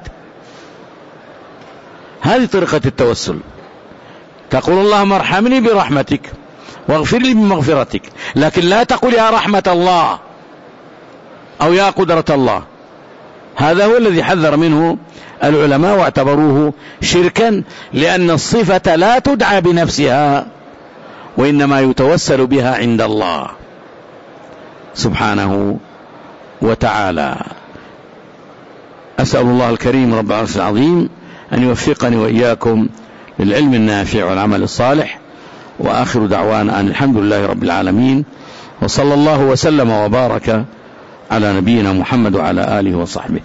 هذه طريقة التوسل، تقول اللهم ارحمني برحمتك واغفر لي بمغفرتك، لكن لا تقول يا رحمة الله أو يا قدرة الله. هذا هو الذي حذر منه العلماء واعتبروه شركا، لأن الصفة لا تدعى بنفسها، وإنما يتوسل بها عند الله سبحانه وتعالى. أسأل الله الكريم رب العرش العظيم أن يوفقني وإياكم للعلم النافع والعمل الصالح. وآخر دعوانا أن الحمد لله رب العالمين، وصلى الله وسلم وبارك على نبينا محمد وعلى آله وصحبه.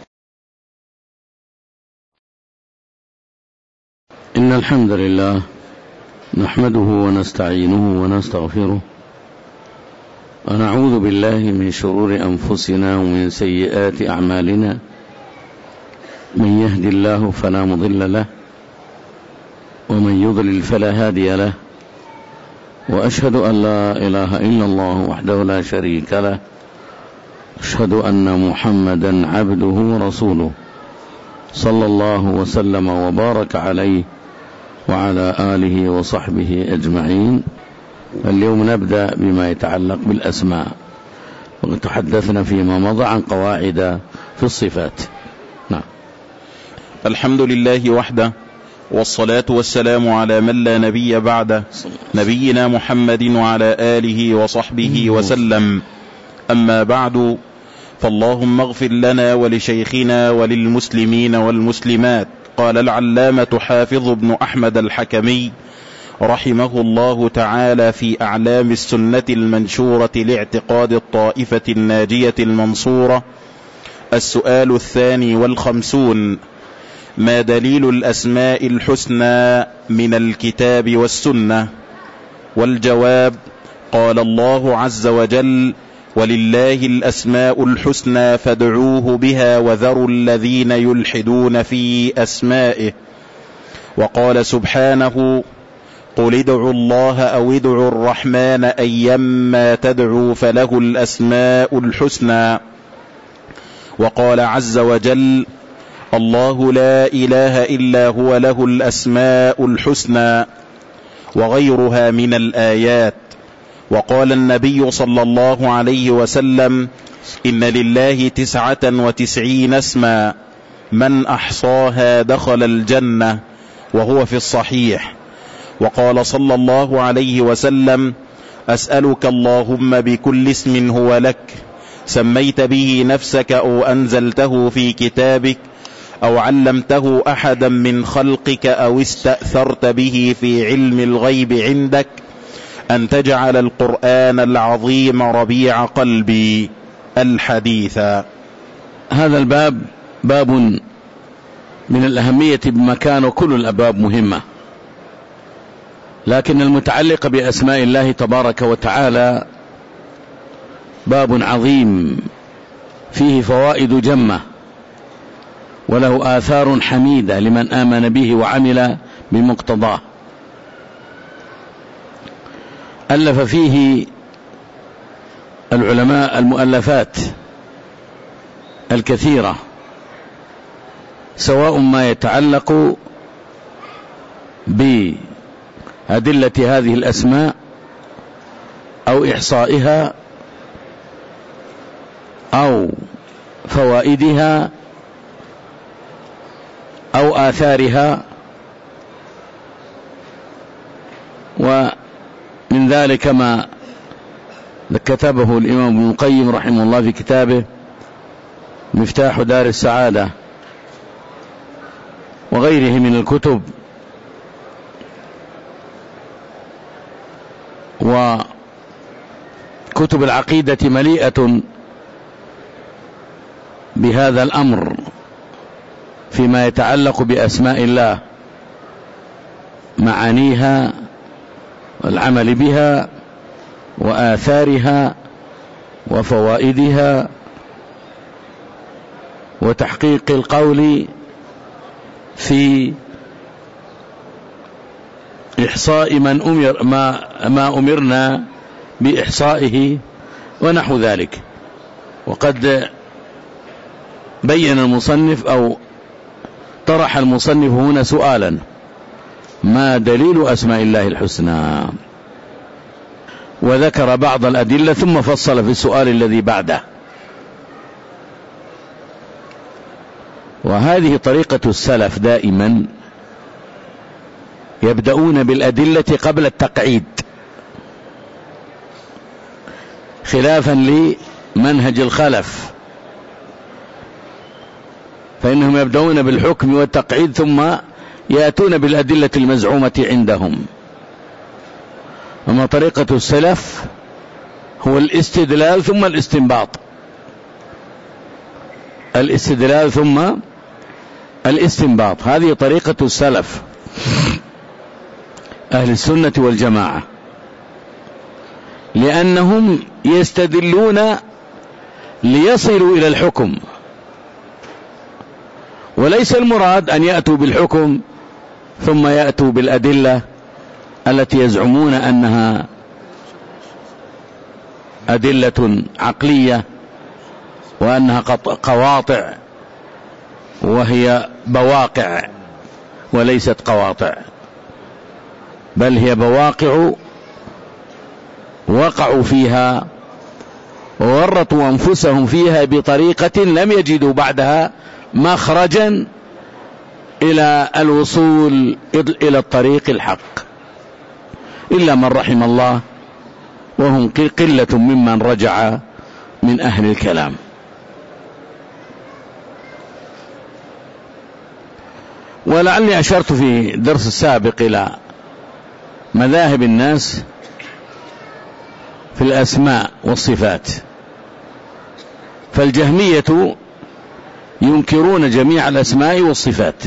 إن الحمد لله نحمده ونستعينه ونستغفره، ونعوذ بالله من شرور أنفسنا ومن سيئات أعمالنا. من يهدي الله فلا مضل له، ومن يضلل فلا هادي له. وأشهد أن لا إله إلا الله وحده لا شريك له، أشهد أن محمدا عبده ورسوله، صلى الله وسلم وبارك عليه وعلى آله وصحبه أجمعين. اليوم نبدأ بما يتعلق بالأسماء، وتحدثنا فيما مضى عن قواعد في الصفات. نعم. الحمد لله وحده، والصلاة والسلام على من لا نبي بعده، نبينا محمد وعلى آله وصحبه وسلم. أما بعد، فاللهم اغفر لنا ولشيخنا وللمسلمين والمسلمات. قال العلامة حافظ بن أحمد الحكمي رحمه الله تعالى في أعلام السنة المنشورة لاعتقاد الطائفة الناجية المنصورة: السؤال الثاني والخمسون: ما دليل الأسماء الحسنى من الكتاب والسنة؟ والجواب: قال الله عز وجل: ولله الأسماء الحسنى فادعوه بها وذروا الذين يلحدون في أسمائه. وقال سبحانه: قل ادعوا الله أو ادعوا الرحمن أيما تدعوا فله الأسماء الحسنى. وقال عز وجل: الله لا إله إلا هو له الأسماء الحسنى، وغيرها من الآيات. وقال النبي صلى الله عليه وسلم: إن لله تسعة وتسعين اسما، من أحصاها دخل الجنة، وهو في الصحيح. وقال صلى الله عليه وسلم: أسألك اللهم بكل اسم هو لك سميت به نفسك أو أنزلته في كتابك أو علمته أحدا من خلقك أو استأثرت به في علم الغيب عندك أن تجعل القرآن العظيم ربيع قلبي. الحديث. هذا الباب باب من الأهمية بمكان، وكل الأبواب مهمة، لكن المتعلق بأسماء الله تبارك وتعالى باب عظيم فيه فوائد جمة، وله آثار حميدة لمن آمن به وعمل بمقتضاه. ألف فيه العلماء المؤلفات الكثيرة، سواء ما يتعلق بأدلة هذه الأسماء أو إحصائها أو فوائدها أو آثارها. ومن ذلك ما كتبه الإمام ابن القيم رحمه الله في كتابه مفتاح دار السعادة، وغيره من الكتب. وكتب العقيدة مليئة بهذا الأمر فيما يتعلق بأسماء الله، معانيها والعمل بها وآثارها وفوائدها، وتحقيق القول في إحصاء من أمر ما, ما أمرنا بإحصائه ونحو ذلك. وقد بين المصنف أو طرح المصنف هنا سؤالا: ما دليل أسماء الله الحسنى؟ وذكر بعض الأدلة ثم فصل في السؤال الذي بعده. وهذه طريقة السلف دائما، يبدأون بالأدلة قبل التقعيد، خلافا لمنهج الخلف، فإنهم يبدأون بالحكم والتقعيد ثم يأتون بالأدلة المزعومة عندهم. أما طريقة السلف هو الاستدلال ثم الاستنباط، الاستدلال ثم الاستنباط، هذه طريقة السلف أهل السنة والجماعة، لأنهم يستدلون ليصلوا إلى الحكم، وليس المراد أن يأتوا بالحكم ثم يأتوا بالأدلة التي يزعمون أنها أدلة عقلية وأنها قواطع، وهي بواقع وليست قواطع، بل هي بواقع وقعوا فيها وورطوا أنفسهم فيها بطريقة لم يجدوا بعدها مخرجا إلى الوصول إلى الطريق الحق إلا من رحم الله، وهم قلة ممن رجع من أهل الكلام. ولعلي أشرت في الدرس السابق إلى مذاهب الناس في الأسماء والصفات. فالجهمية ينكرون جميع الأسماء والصفات،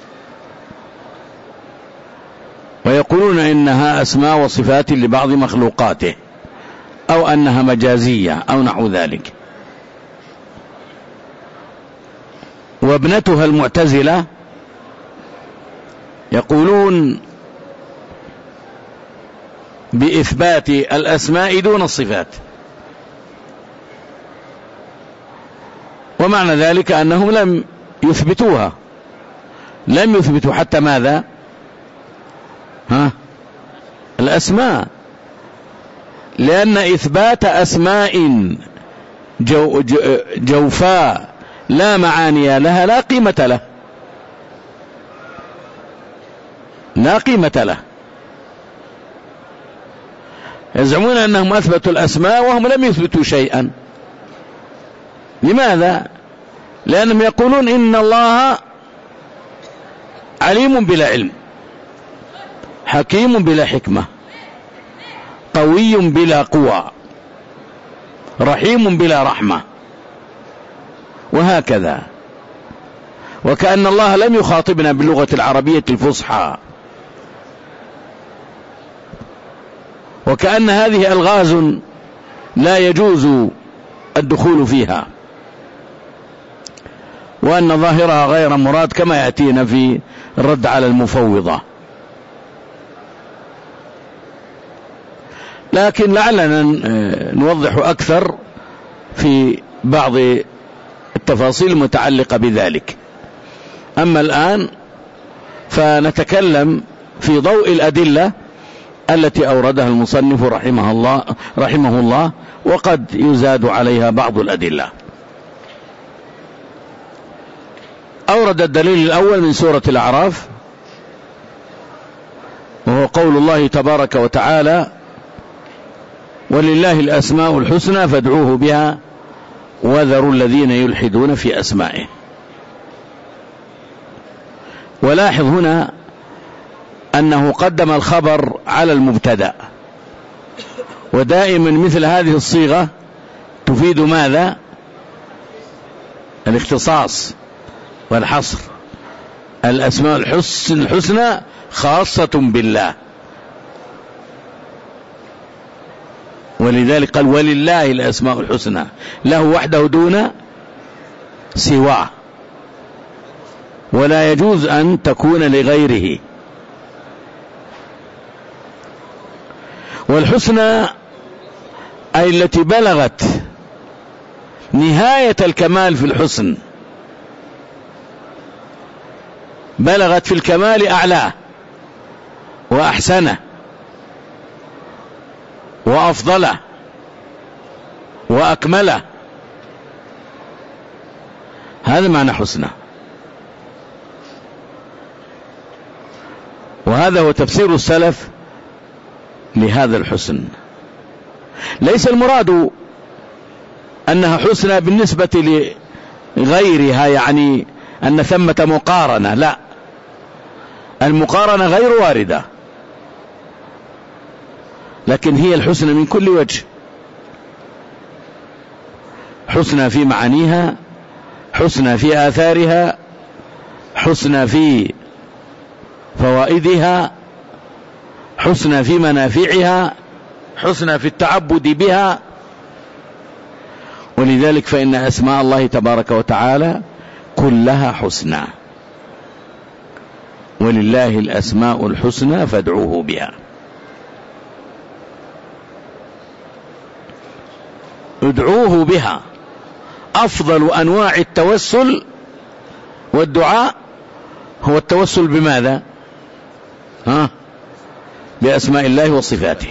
ويقولون إنها أسماء وصفات لبعض مخلوقاته، أو أنها مجازية أو نحو ذلك. وابنتها المعتزلة يقولون بإثبات الأسماء دون الصفات، ومعنى ذلك أنهم لم يثبتوها، لم يثبتوا حتى ماذا؟ ها؟ الأسماء، لأن إثبات أسماء جو جو جوفاء لا معاني لها لا قيمة له، لا قيمة له. يزعمون أنهم أثبتوا الأسماء وهم لم يثبتوا شيئا. لماذا؟ لأنهم يقولون إن الله عليم بلا علم، حكيم بلا حكمة، قوي بلا قوة، رحيم بلا رحمة، وهكذا. وكأن الله لم يخاطبنا باللغة العربية الفصحى، وكأن هذه ألغاز لا يجوز الدخول فيها، وأن ظاهرها غير مراد كما يأتينا في الرد على المفوضة. لكن لعلنا نوضح أكثر في بعض التفاصيل المتعلقة بذلك. أما الآن فنتكلم في ضوء الأدلة التي أوردها المصنف رحمه الله رحمه الله وقد يزاد عليها بعض الأدلة. أورد الدليل الأول من سورة الأعراف، وهو قول الله تبارك وتعالى: ولله الأسماء الحسنى فادعوه بها وذروا الذين يلحدون في أسمائه. ولاحظ هنا أنه قدم الخبر على المبتدأ، ودائما مثل هذه الصيغة تفيد ماذا؟ الاختصاص والحصر. الأسماء الحسنى خاصة بالله، ولذلك قال ولله الأسماء الحسنى، له وحده دون سواه، ولا يجوز أن تكون لغيره. والحسنى أي التي بلغت نهاية الكمال في الحسن، بلغت في الكمال أعلاه وأحسنه وأفضله وأكمله. هذا معنى حسنى، وهذا هو تفسير السلف لهذا الحسن. ليس المراد أنها حسنى بالنسبة لغيرها، يعني أن ثمة مقارنة، لا، المقارنة غير واردة، لكن هي الحسنى من كل وجه، حسنى في معانيها، حسنى في آثارها، حسنى في فوائدها، حسنى في منافعها، حسنى في التعبد بها. ولذلك فإن أسماء الله تبارك وتعالى كلها حسنى، ولله الأسماء الحسنى فادعوه بها. ادعوه بها أفضل أنواع التوسل والدعاء هو التوسل بماذا؟ ها؟ بأسماء الله وصفاته.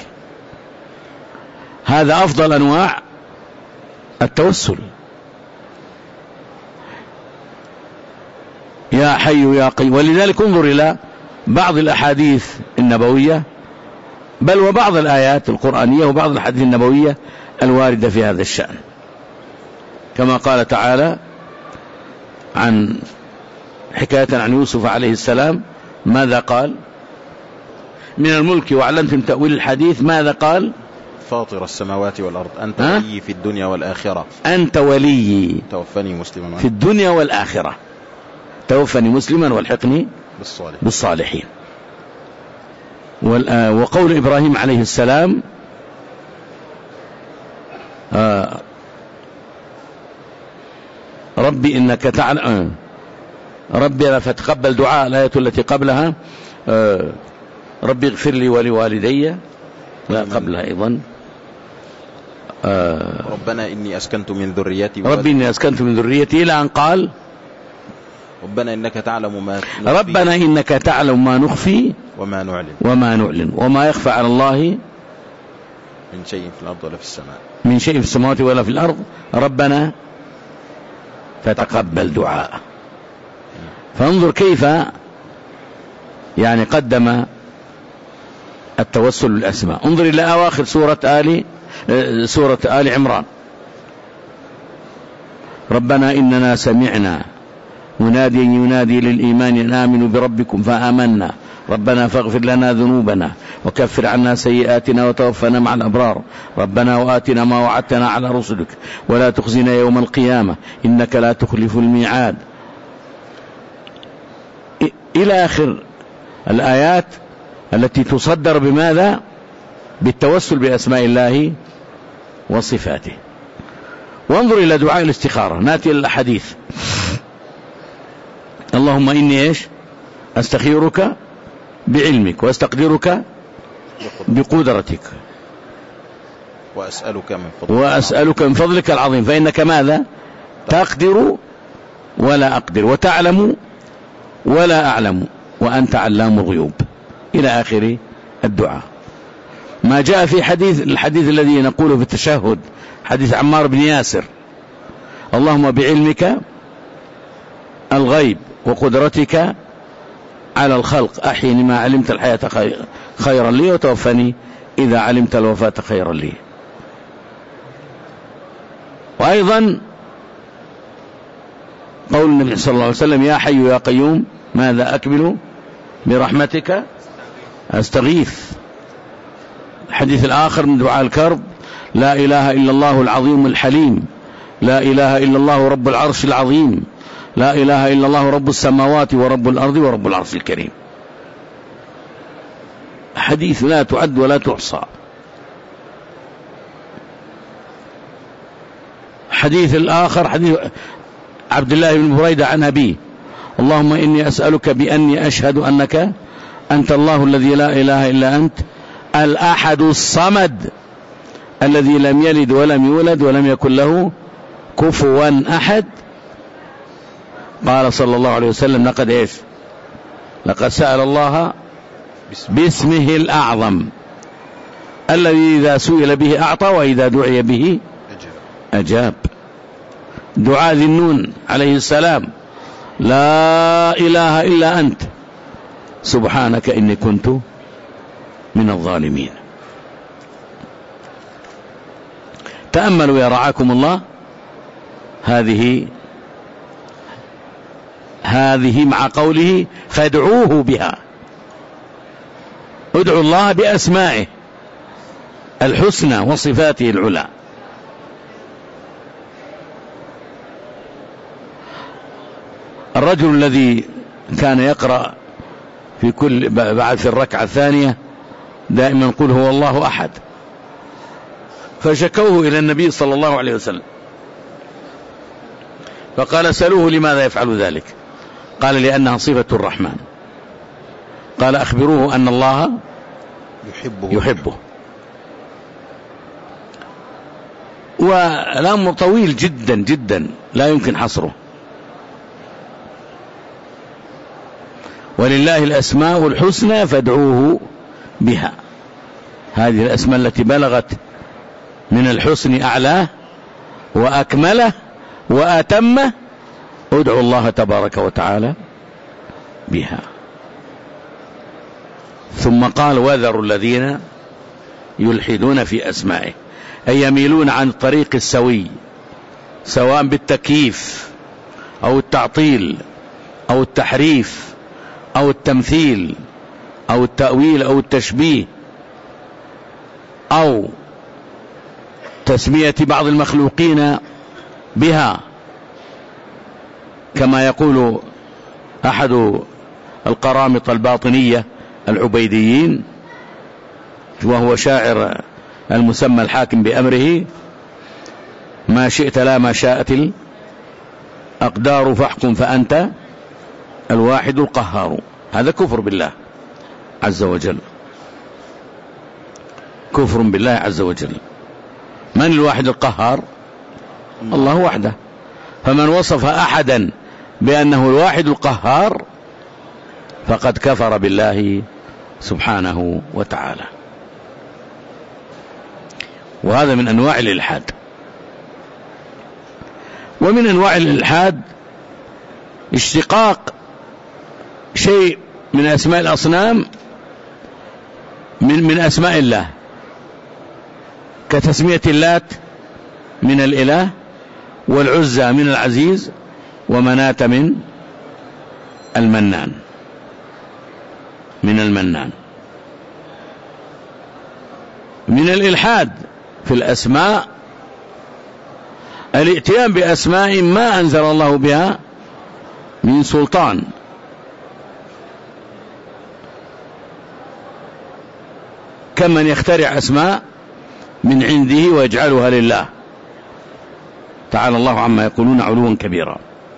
هذا أفضل أنواع التوسل. يا حي يا قيوم. ولذلك انظر إلى بعض الأحاديث النبوية، بل وبعض الآيات القرآنية وبعض الأحاديث النبوية الواردة في هذا الشأن، كما قال تعالى عن حكاية عن يوسف عليه السلام، ماذا قال؟ من الملك وعلمتم تأويل الحديث، ماذا قال؟ فاطر السماوات والأرض أنت ولي في الدنيا والآخرة، أنت ولي توفني مسلما في الدنيا والآخرة، توفني مسلما والحقني بالصالحين, بالصالحين. وقول إبراهيم عليه السلام آه ربي إنك تعلم ربي فتقبل دعاء. الآية التي قبلها آه ربي اغفر لي ولوالدي، لا قبلها أيضا آه ربنا إني أسكنت من ذريتي ربي إني أسكنت من ذريتي، إلى أن قال ربنا إنك تعلم ما نخفي ربنا إنك تعلم ما نخفي وما نعلن وما نعلن وما يخفى على الله من شيء في الأرض ولا في السماء من شيء في السماوات ولا في الأرض. ربنا فتقبل دعاءه. فانظر كيف يعني قدم التوسل بالأسماء. انظر إلى أواخر سورة آل سورة آل عمران: ربنا إننا سمعنا مناديا ينادي للإيمان أن آمنوا بربكم فآمنا ربنا فاغفر لنا ذنوبنا وكفر عنا سيئاتنا وتوفنا مع الأبرار ربنا وآتنا ما وعدتنا على رسلك ولا تخزنا يوم القيامة إنك لا تخلف الميعاد، إلى آخر الآيات التي تصدر بماذا؟ بالتوسل بأسماء الله وصفاته. وانظر إلى دعاء الاستخارة. نأتي إلى الحديث: اللهم إني إيش أستخيرك بعلمك وأستقدرك بقدرتك وأسألك من فضلك وأسألك من فضلك العظيم فإنك ماذا؟ تقدر ولا أقدر وتعلم ولا أعلم وأنت علام الغيوب، إلى آخر الدعاء. ما جاء في حديث الحديث الذي نقوله في التشهد، حديث عمار بن ياسر: اللهم بعلمك الغيب وقدرتك على الخلق أحيني ما علمت الحياة خيرا لي وتوفني إذا علمت الوفاة خيرا لي. وأيضا قول النبي صلى الله عليه وسلم: يا حي يا قيوم ماذا أكمل برحمتك أستغيث. الحديث الآخر من دعاء الكرب: لا إله إلا الله العظيم الحليم، لا إله إلا الله رب العرش العظيم، لا إله إلا الله رب السماوات ورب الأرض ورب العرش الكريم. حديث لا تعد ولا تحصى. حديث الآخر حديث عبد الله بن بريدة عن أبيه: اللهم إني أسألك بأني أشهد أنك أنت الله الذي لا إله إلا أنت الأحد الصمد الذي لم يلد ولم يولد ولم يكن له كفوا أحد. قال صلى الله عليه وسلم: لقد إيش لقد سأل الله باسمه الأعظم الذي إذا سئل به أعطى وإذا دعي به أجاب. دعاء ذي النون عليه السلام: لا إله إلا أنت سبحانك إني كنت من الظالمين. تأملوا يا رعاكم الله هذه هذه مع قوله: فادعوه بها. ادعوا الله بأسمائه الحسنى وصفاته العلى. الرجل الذي كان يقرأ في كل بعد في الركعة الثانية دائما يقول هو الله أحد، فشكوه إلى النبي صلى الله عليه وسلم فقال: سألوه لماذا يفعل ذلك؟ قال: لأنها صفة الرحمن. قال: أخبروه أن الله يحبه, يحبه. والأمر طويل جدا جدا لا يمكن حصره. ولله الأسماء الحسنى فادعوه بها. هذه الأسماء التي بلغت من الحسن أعلاه وأكمله وأتمه، ادعوا الله تبارك وتعالى بها. ثم قال: وذروا الذين يلحدون في أسمائه، أي يميلون عن الطريق السوي، سواء بالتكييف أو التعطيل أو التحريف أو التمثيل أو التأويل أو التشبيه أو تسمية بعض المخلوقين بها، كما يقول أحد القرامطة الباطنية العبيديين وهو شاعر المسمى الحاكم بأمره: ما شئت لا ما شاءت الأقدار فاحكم فأنت الواحد القهار. هذا كفر بالله عز وجل، كفر بالله عز وجل. من الواحد القهار؟ الله وحده. فمن وصف أحدا بأنه الواحد القهار فقد كفر بالله سبحانه وتعالى، وهذا من أنواع الإلحاد. ومن أنواع الإلحاد اشتقاق شيء من أسماء الأصنام من من أسماء الله، كتسمية اللات من الإله، والعزى من العزيز، ومناة من المنان من المنان. من الإلحاد في الأسماء الاتيان بأسماء ما أنزل الله بها من سلطان، كمن يخترع أسماء من عنده ويجعلها لله، تعالى الله عما يقولون علوا كبيرا.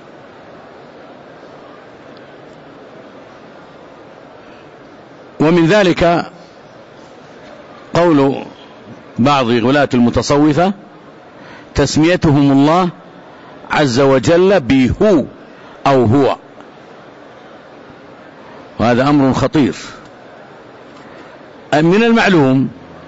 ومن ذلك قول بعض غلاة المتصوفة تسميتهم الله عز وجل بهو أو هو، وهذا أمر خطير. من المعلوم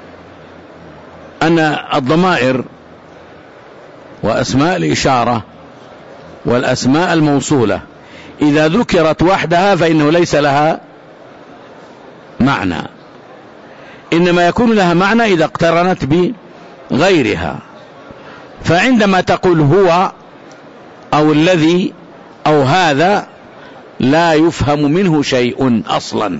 أن الضمائر وأسماء الإشارة والأسماء الموصولة إذا ذكرت وحدها فإنه ليس لها معنى، إنما يكون لها معنى إذا اقترنت بغيرها. فعندما تقول هو أو الذي أو هذا لا يفهم منه شيء أصلا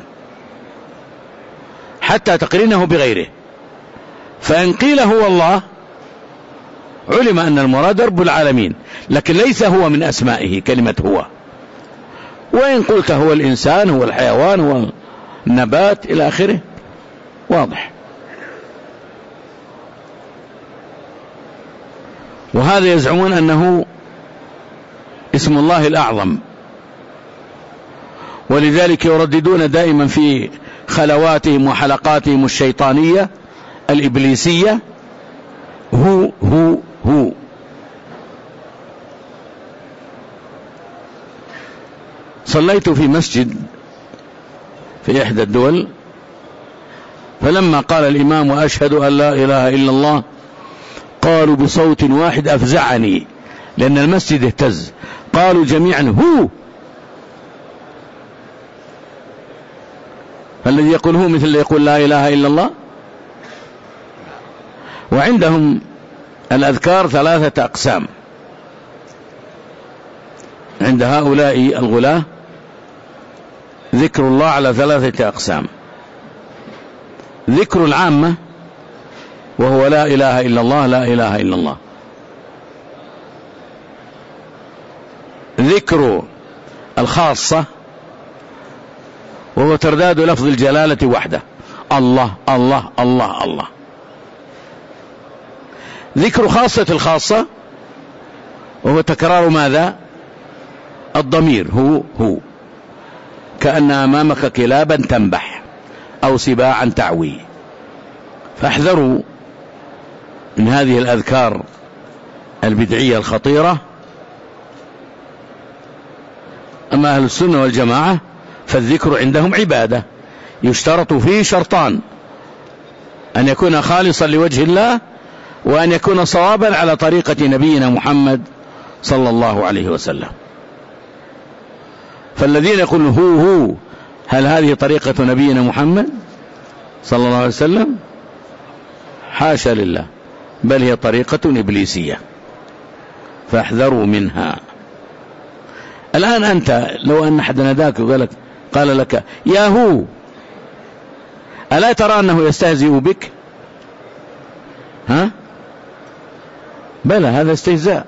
حتى تقرينه بغيره. فإن قيل هو الله علم أن المراد رب العالمين، لكن ليس هو من أسمائه كلمة هو. وإن قلت هو الإنسان، هو الحيوان، هو النبات إلى آخره، واضح. وهذا يزعمون أنه اسم الله الأعظم، ولذلك يرددون دائما في خلواتهم وحلقاتهم الشيطانية الإبليسية هو هو هو. صليت في مسجد في إحدى الدول، فلما قال الإمام وأشهد أن لا إله إلا الله قالوا بصوت واحد أفزعني لأن المسجد اهتز، قالوا جميعا هو. فالذي يقول هو مثل اللي يقول لا إله إلا الله. وعندهم الأذكار ثلاثة أقسام عند هؤلاء الغلاة، ذكر الله على ثلاثة أقسام: ذكر العامة وهو لا إله إلا الله لا إله إلا الله، ذكر الخاصة وهو ترداد لفظ الجلالة وحده، الله الله الله الله، ذكر خاصة الخاصة وهو تكرار ماذا؟ الضمير هو هو، كأن أمامك كلابا تنبح أو سباعا تعوي. فاحذروا من هذه الأذكار البدعية الخطيرة. أما أهل السنة والجماعة فالذكر عندهم عبادة، يشترط فيه شرطان: أن يكون خالصا لوجه الله، وأن يكون صوابا على طريقة نبينا محمد صلى الله عليه وسلم. فالذين يقولون هو هو، هل هذه طريقة نبينا محمد صلى الله عليه وسلم؟ حاشا لله، بل هي طريقة إبليسية، فاحذروا منها. الآن أنت لو أن أحد ناداك وقال لك قال لك يا هو، ألا ترى أنه يستهزئ بك؟ ها؟ بلى، هذا استهزاء.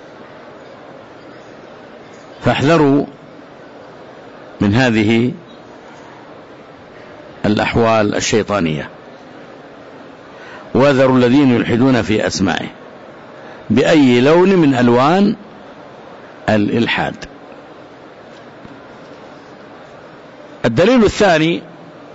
فاحذروا من هذه الأحوال الشيطانية، وذروا الذين يلحدون في أسمائه بأي لون من ألوان الإلحاد. الدليل الثاني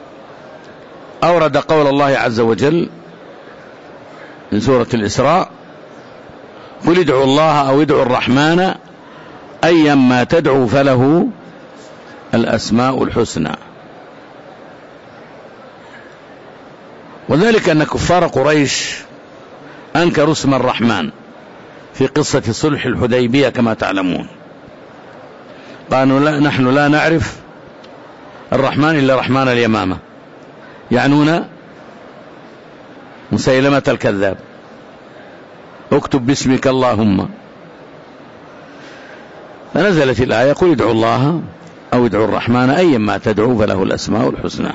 أورد قول الله عز وجل من سورة الإسراء: قل ادعوا الله أو ادعوا الرحمن أيما تدعوا فله الأسماء الحسنى. وذلك أن كفار قريش أنكروا اسم الرحمن في قصة صلح الحديبية كما تعلمون، قالوا لا نحن لا نعرف الرحمن إلا رحمن اليمامة، يعنون مسيلمة الكذاب، اكتب باسمك اللهم. فنزلت الآية قل ادعوا الله أو ادعوا الرحمن أيا ما تدعوا فله الأسماء الحسنى،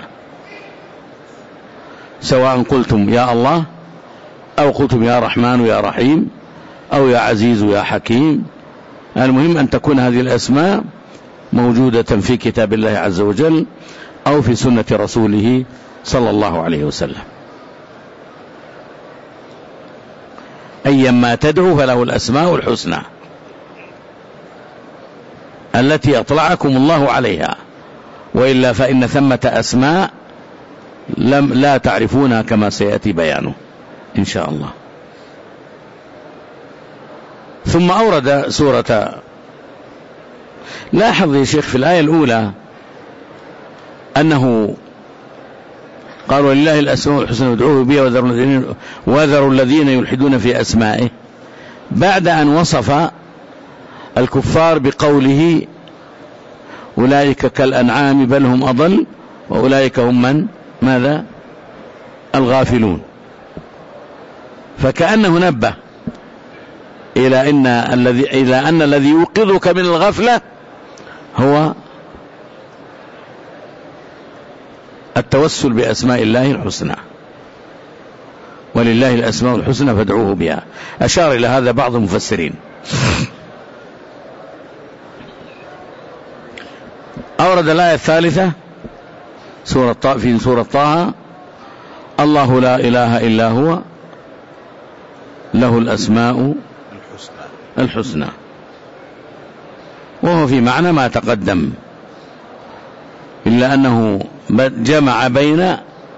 سواء قلتم يا الله أو قلتم يا رحمن يا رحيم أو يا عزيز يا حكيم، المهم أن تكون هذه الأسماء موجودة في كتاب الله عز وجل أو في سنة رسوله صلى الله عليه وسلم. أيا ما تدعو فله الأسماء الحسنى التي أطلعكم الله عليها، وإلا فإن ثمة أسماء لم لا تعرفونها كما سيأتي بيانه إن شاء الله. ثم أورد سورة، لاحظ يا شيخ في الآية الأولى أنه قال ولله الأسماء الحسنى وادعوه بها وذروا الذين يلحدون في أسمائه، بعد أن وصف الكفار بقوله أولئك كالأنعام بل هم أضل وأولئك هم من ماذا الغافلون، فكأنه نبه إلى أن الذي إلى أن الذي يوقظك من الغفلة هو التوسل بأسماء الله الحسنى، ولله الأسماء الحسنى فادعوه بها. أشار إلى هذا بعض المفسرين. أورد الآية الثالثة سورة طه في سورة طه الله لا إله إلا هو له الأسماء الحسنى، وهو في معنى ما تقدم، إلا أنه جمع بين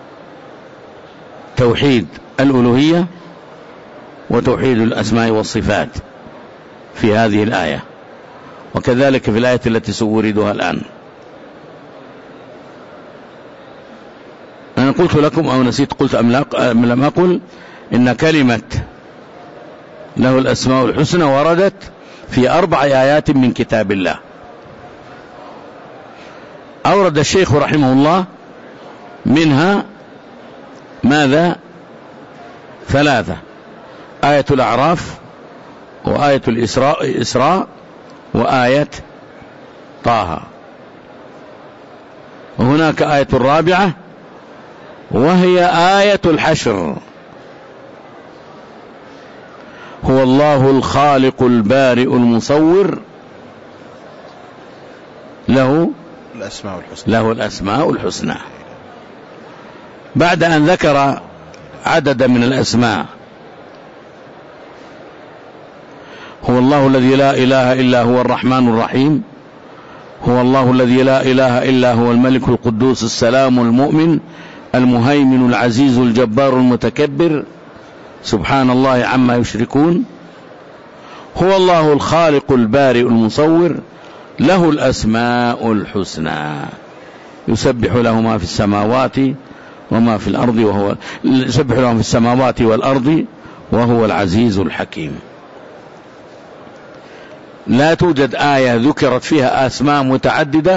توحيد الألوهية وتوحيد الأسماء والصفات في هذه الآية، وكذلك في الآية التي سأوردها الآن. أنا قلت لكم أو نسيت قلت أم لم أقل إن كلمة له الأسماء الحسنى وردت في أربع آيات من كتاب الله. أورد الشيخ رحمه الله منها ماذا ثلاثة: آية الأعراف وآية الإسراء إسراء وآية طه، وهناك آية الرابعة وهي آية الحشر. هو الله الخالق البارئ المصور له الأسماء الحسنى له الأسماء الحسنى. بعد أن ذكر عددا من الأسماء، هو الله الذي لا إله إلا هو الرحمن الرحيم، هو الله الذي لا إله إلا هو الملك القدوس السلام المؤمن المهيمن العزيز الجبار المتكبر سبحان الله عما يشركون، هو الله الخالق البارئ المصور له الأسماء الحسنى يسبح له ما في السماوات وما في الأرض وهو يسبح له في السماوات والأرض وهو العزيز الحكيم. لا توجد آية ذكرت فيها أسماء متعددة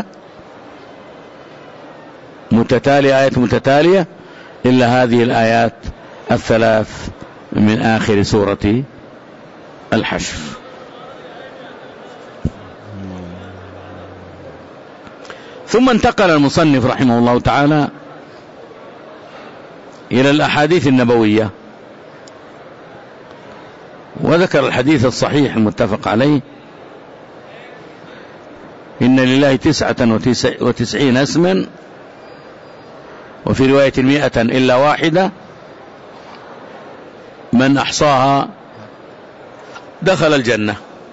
متتالية آيات متتالية إلا هذه الآيات الثلاث من آخر سورة الحشر. ثم انتقل المصنف رحمه الله تعالى إلى الأحاديث النبوية، وذكر الحديث الصحيح المتفق عليه: إن لله تسعة وتسعين اسما، وفي رواية مئة إلا واحدة، من أحصاها دخل الجنة.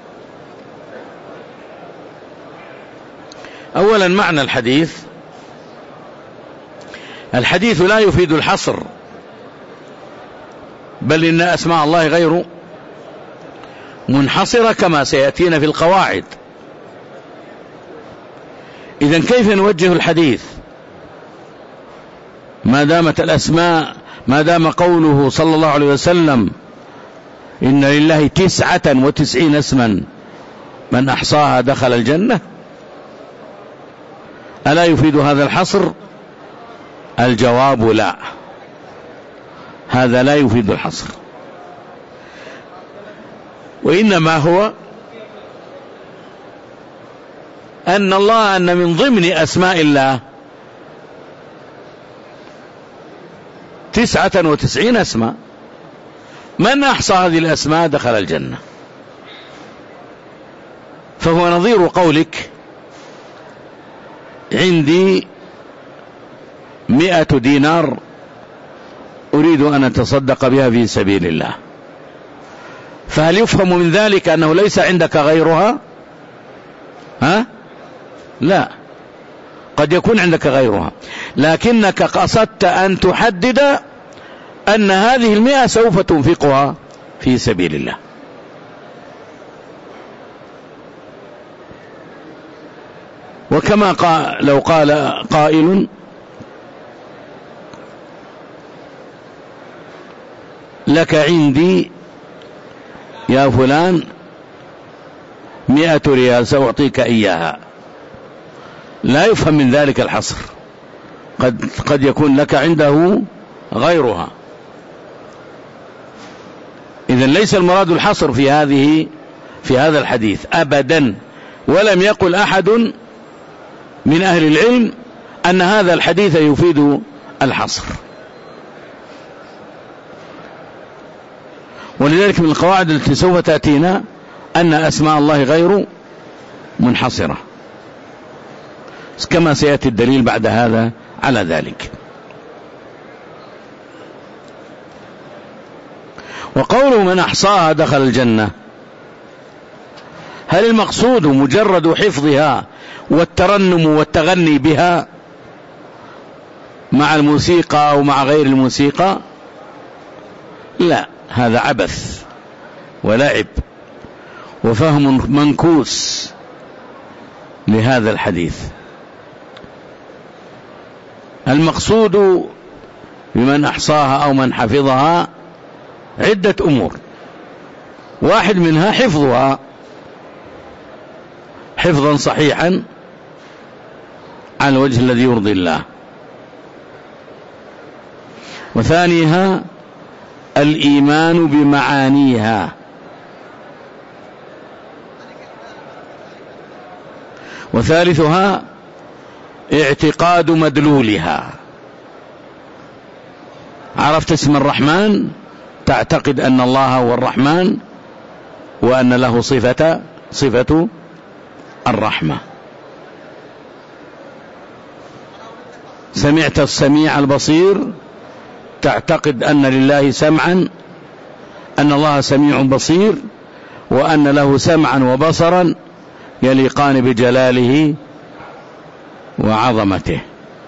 أولا معنى الحديث: الحديث لا يفيد الحصر، بل إن أسماء الله غير منحصرة كما سيأتينا في القواعد. إذن كيف نوجه الحديث ما دامت الأسماء ما دام قوله صلى الله عليه وسلم إن لله تسعة وتسعين اسما من أحصاها دخل الجنة؟ ألا يفيد هذا الحصر؟ الجواب لا، هذا لا يفيد الحصر، وإنما هو أن الله أن من ضمن أسماء الله تسعة وتسعين اسما، من أحصى هذه الأسماء دخل الجنة. فهو نظير قولك عندي مئة دينار أريد أن أتصدق بها في سبيل الله، فهل يفهم من ذلك أنه ليس عندك غيرها؟ ها؟ لا، قد يكون عندك غيرها، لكنك قصدت أن تحدد أن هذه المئة سوف تنفقها في سبيل الله. وكما قال لو قال قائل لك عندي يا فلان مئة ريال سأعطيك إياها، لا يفهم من ذلك الحصر، قد, قد يكون لك عنده غيرها. إذن ليس المراد الحصر في هذه في هذا الحديث أبدا، ولم يقل أحد من أهل العلم أن هذا الحديث يفيد الحصر. ولذلك من القواعد التي سوف تأتينا أن أسماء الله غير منحصرة، كما سيأتي الدليل بعد هذا على ذلك. وقوله من أحصاها دخل الجنة، هل المقصود مجرد حفظها والترنم والتغني بها مع الموسيقى أو مع غير الموسيقى؟ لا، هذا عبث ولعب وفهم منكوس لهذا الحديث. المقصود بمن أحصاها أو من حفظها عدة أمور، واحد منها حفظها حفظا صحيحا على الوجه الذي يرضي الله، وثانيها الإيمان بمعانيها، وثالثها اعتقاد مدلولها. عرفت اسم الرحمن تعتقد أن الله هو الرحمن وأن له صفة صفة الرحمة. سمعت السميع البصير تعتقد أن لله سمعا، أن الله سميع بصير، وأن له سمعا وبصرا يليقان بجلاله وعظمته.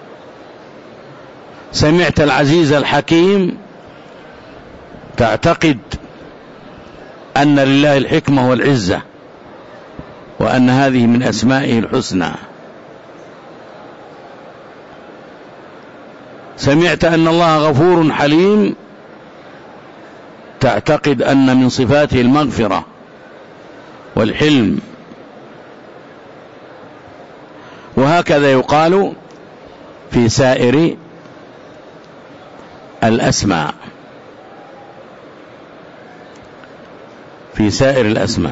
سمعت العزيز الحكيم تعتقد أن لله الحكمة والعزة، وأن هذه من أسمائه الحسنى. سمعت أن الله غفور حليم تعتقد أن من صفاته المغفرة والحلم. وهكذا يقال في سائر الأسماء في سائر الأسماء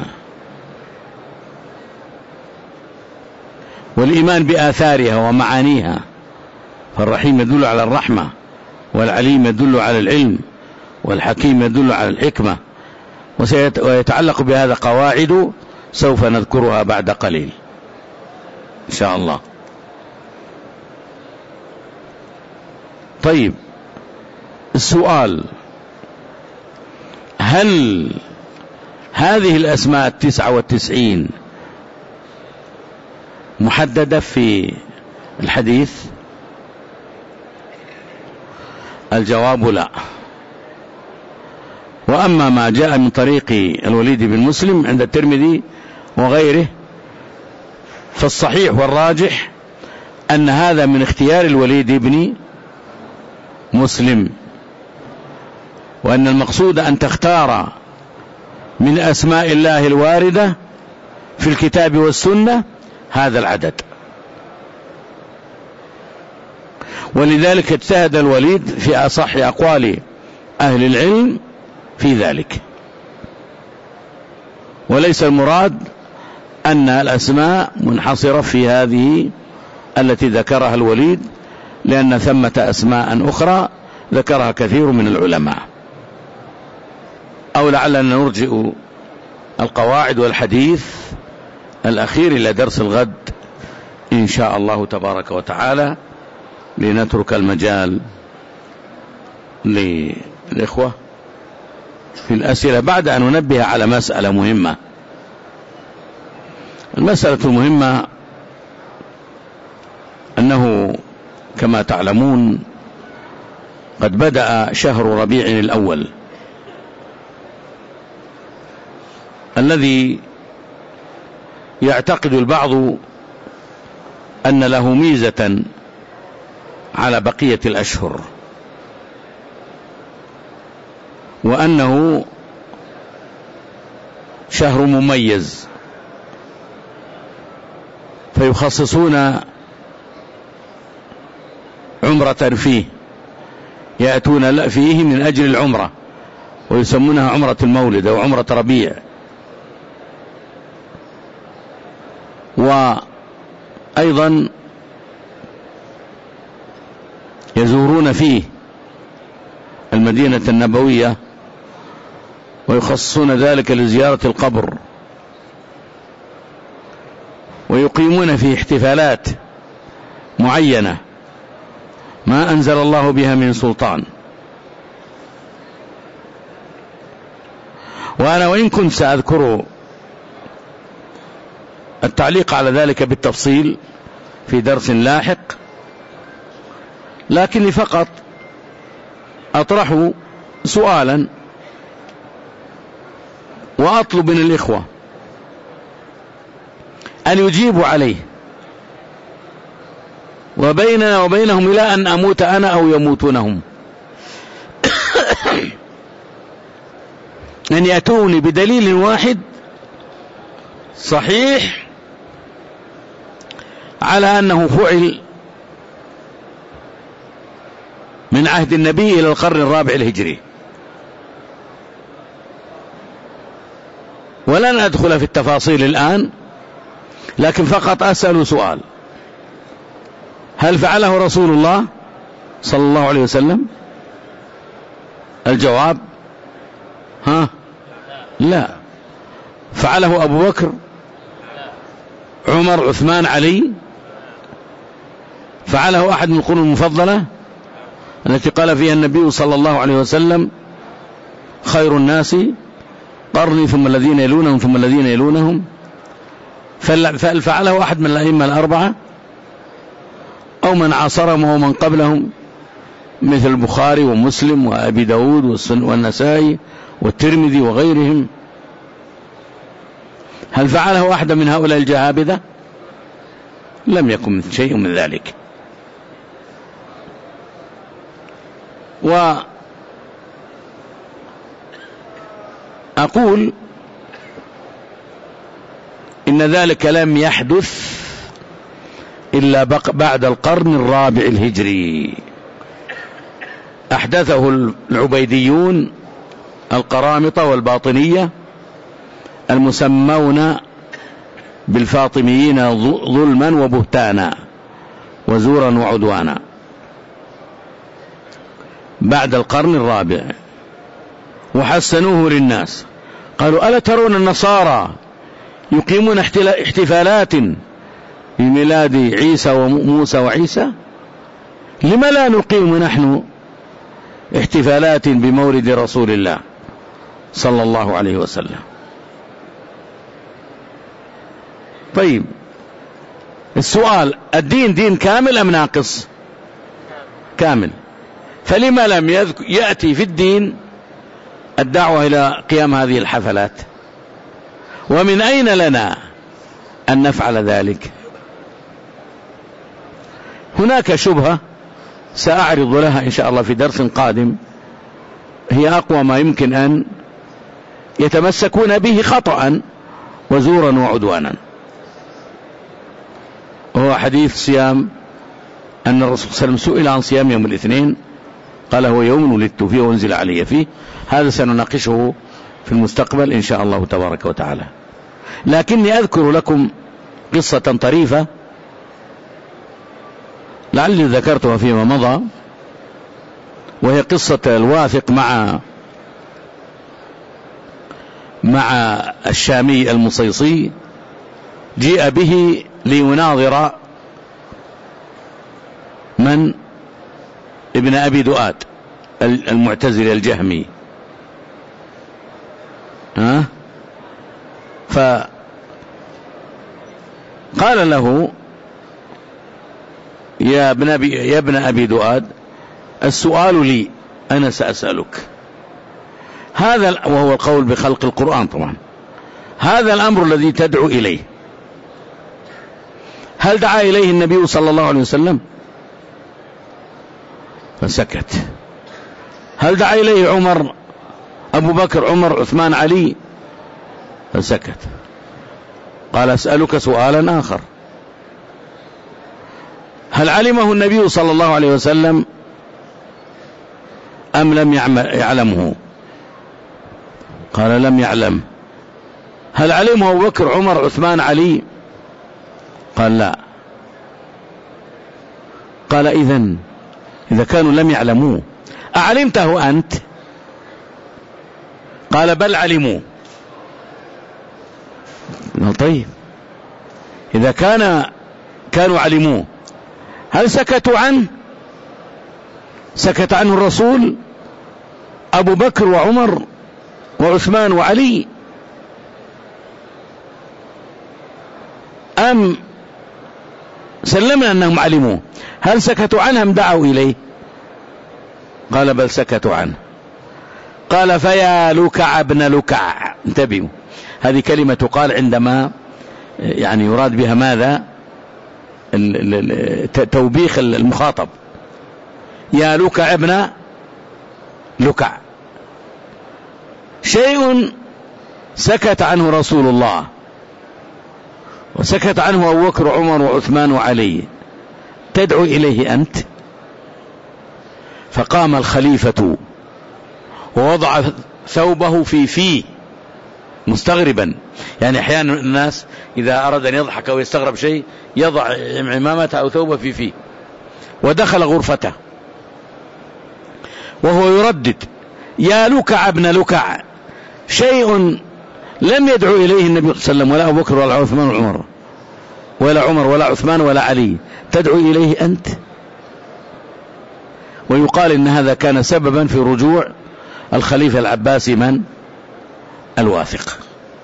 والإيمان بآثارها ومعانيها، فالرحيم يدل على الرحمة، والعليم يدل على العلم، والحكيم يدل على الحكمة. ويتعلق بهذا قواعد سوف نذكرها بعد قليل إن شاء الله. طيب، السؤال: هل هذه الأسماء التسعة والتسعين محددة في الحديث؟ الجواب لا. وأما ما جاء من طريق الوليد بن مسلم عند الترمذي وغيره فالصحيح والراجح أن هذا من اختيار الوليد بن مسلم، وأن المقصود أن تختار من أسماء الله الواردة في الكتاب والسنة هذا العدد. ولذلك اجتهد الوليد في أصح أقوال أهل العلم في ذلك. وليس المراد أن الأسماء منحصرة في هذه التي ذكرها الوليد، لأن ثمة أسماء أخرى ذكرها كثير من العلماء. أو لعلنا نرجئ القواعد والحديث الأخير إلى درس الغد إن شاء الله تبارك وتعالى، لنترك المجال للإخوة في الأسئلة، بعد أن ننبه على مسألة مهمة. المسألة المهمة أنه كما تعلمون قد بدأ شهر ربيع الأول الذي يعتقد البعض أن له ميزة على بقية الأشهر، وأنه شهر مميز، فيخصصون عمرة فيه، يأتون فيه من أجل العمرة ويسمونها عمرة المولد أو عمرة ربيع. وأيضا يزورون فيه المدينة النبوية ويخصصون ذلك لزيارة القبر، ويقيمون فيه احتفالات معينة ما أنزل الله بها من سلطان. وأنا وإن كنت سأذكر التعليق على ذلك بالتفصيل في درس لاحق، لكني فقط أطرح سؤالا وأطلب من الإخوة أن يجيبوا عليه، وبيننا وبينهم إلى أن أموت أنا أو يموتونهم، أن يأتوني بدليل واحد صحيح على أنه فعل من عهد النبي إلى القرن الرابع الهجري. ولن أدخل في التفاصيل الآن، لكن فقط أسأل سؤال: هل فعله رسول الله صلى الله عليه وسلم؟ الجواب ها لا. فعله أبو بكر، عمر، عثمان، علي؟ فعله أحد من القرون المفضلة التي قال فيها النبي صلى الله عليه وسلم: خير الناس قرني ثم الذين يلونهم ثم الذين يلونهم؟ فهل فعله أحد من الأئمة الأربعة أو من عاصرهم أو من قبلهم مثل البخاري ومسلم وأبي داود والنسائي والترمذي وغيرهم؟ هل فعله أحد من هؤلاء الجهابذة؟ لم يكن شيء من ذلك. وأقول إن ذلك لم يحدث إلا بعد القرن الرابع الهجري، أحدثه العبيديون القرامطة والباطنية المسمون بالفاطميين ظلما وبهتانا وزورا وعدوانا بعد القرن الرابع، وحسنوه للناس. قالوا: ألا ترون النصارى يقيمون احتفالات بميلاد عيسى وموسى وعيسى؟ لما لا نقيم نحن احتفالات بمولد رسول الله صلى الله عليه وسلم؟ طيب، السؤال: الدين دين كامل أم ناقص؟ كامل. فلما لم يأتي في الدين الدعوة إلى قيام هذه الحفلات؟ ومن أين لنا أن نفعل ذلك؟ هناك شبهة سأعرض لها إن شاء الله في درس قادم، هي أقوى ما يمكن أن يتمسكون به خطأ وزورا وعدوانا. وهو حديث صيام أن الرسول صلى الله عليه وسلم سئل عن صيام يوم الاثنين قال هو يوم ولدت فيه وانزل علي فيه. هذا سنناقشه في المستقبل إن شاء الله تبارك وتعالى. لكني أذكر لكم قصة طريفة لعلي ذكرتها فيما مضى، وهي قصة الواثق مع مع الشامي المصيصي. جيء به ليناظر من ابن أبي دؤاد المعتزلي الجهمي، ها فقال له يا ابن أبي, يا ابن أبي دؤاد السؤال لي أنا سأسألك. هذا وهو القول بخلق القرآن طبعا. هذا الأمر الذي تدعو إليه هل دعا إليه النبي صلى الله عليه وسلم؟ فسكت. هل دعا إليه عمر أبو بكر عمر عثمان علي؟ فسكت. قال أسألك سؤالا آخر، هل علمه النبي صلى الله عليه وسلم أم لم يعلمه؟ قال لم يعلم. هل علمه أبو بكر عمر عثمان علي؟ قال لا. قال إذن إذا كانوا لم يعلموه أعلمته أنت؟ قال بل علموا. طيب إذا كان كانوا علموه هل سكتوا عنه؟ سكت عنه الرسول أبو بكر وعمر وعثمان وعلي، أم سلمنا أنهم علموه؟ هل سكتوا عنه أم دعوا إليه؟ قال بل سكتوا عنه. قال فيا لكع ابن لكع. انتبهوا، هذه كلمة تقال عندما يعني يراد بها ماذا؟ توبيخ المخاطب. يا لكع ابن لكع، شيء سكت عنه رسول الله وسكت عنه أبو بكر وعمر وعثمان وعلي، تدعو إليه أنت؟ فقام الخليفة ووضع ثوبه في فيه مستغربا. يعني أحيانا الناس إذا أراد أن يضحك أو يستغرب شيء يضع عمامته أو ثوبه في فيه، ودخل غرفته وهو يردد يا لكع ابن لكع، شيء لم يدعو إليه النبي صلى الله عليه وسلم ولا أبو بكر ولا عثمان وعمر ولا عمر ولا عثمان ولا علي، تدعو إليه أنت؟ ويقال إن هذا كان سببا في رجوع الخليفة العباسي من؟ الواثق.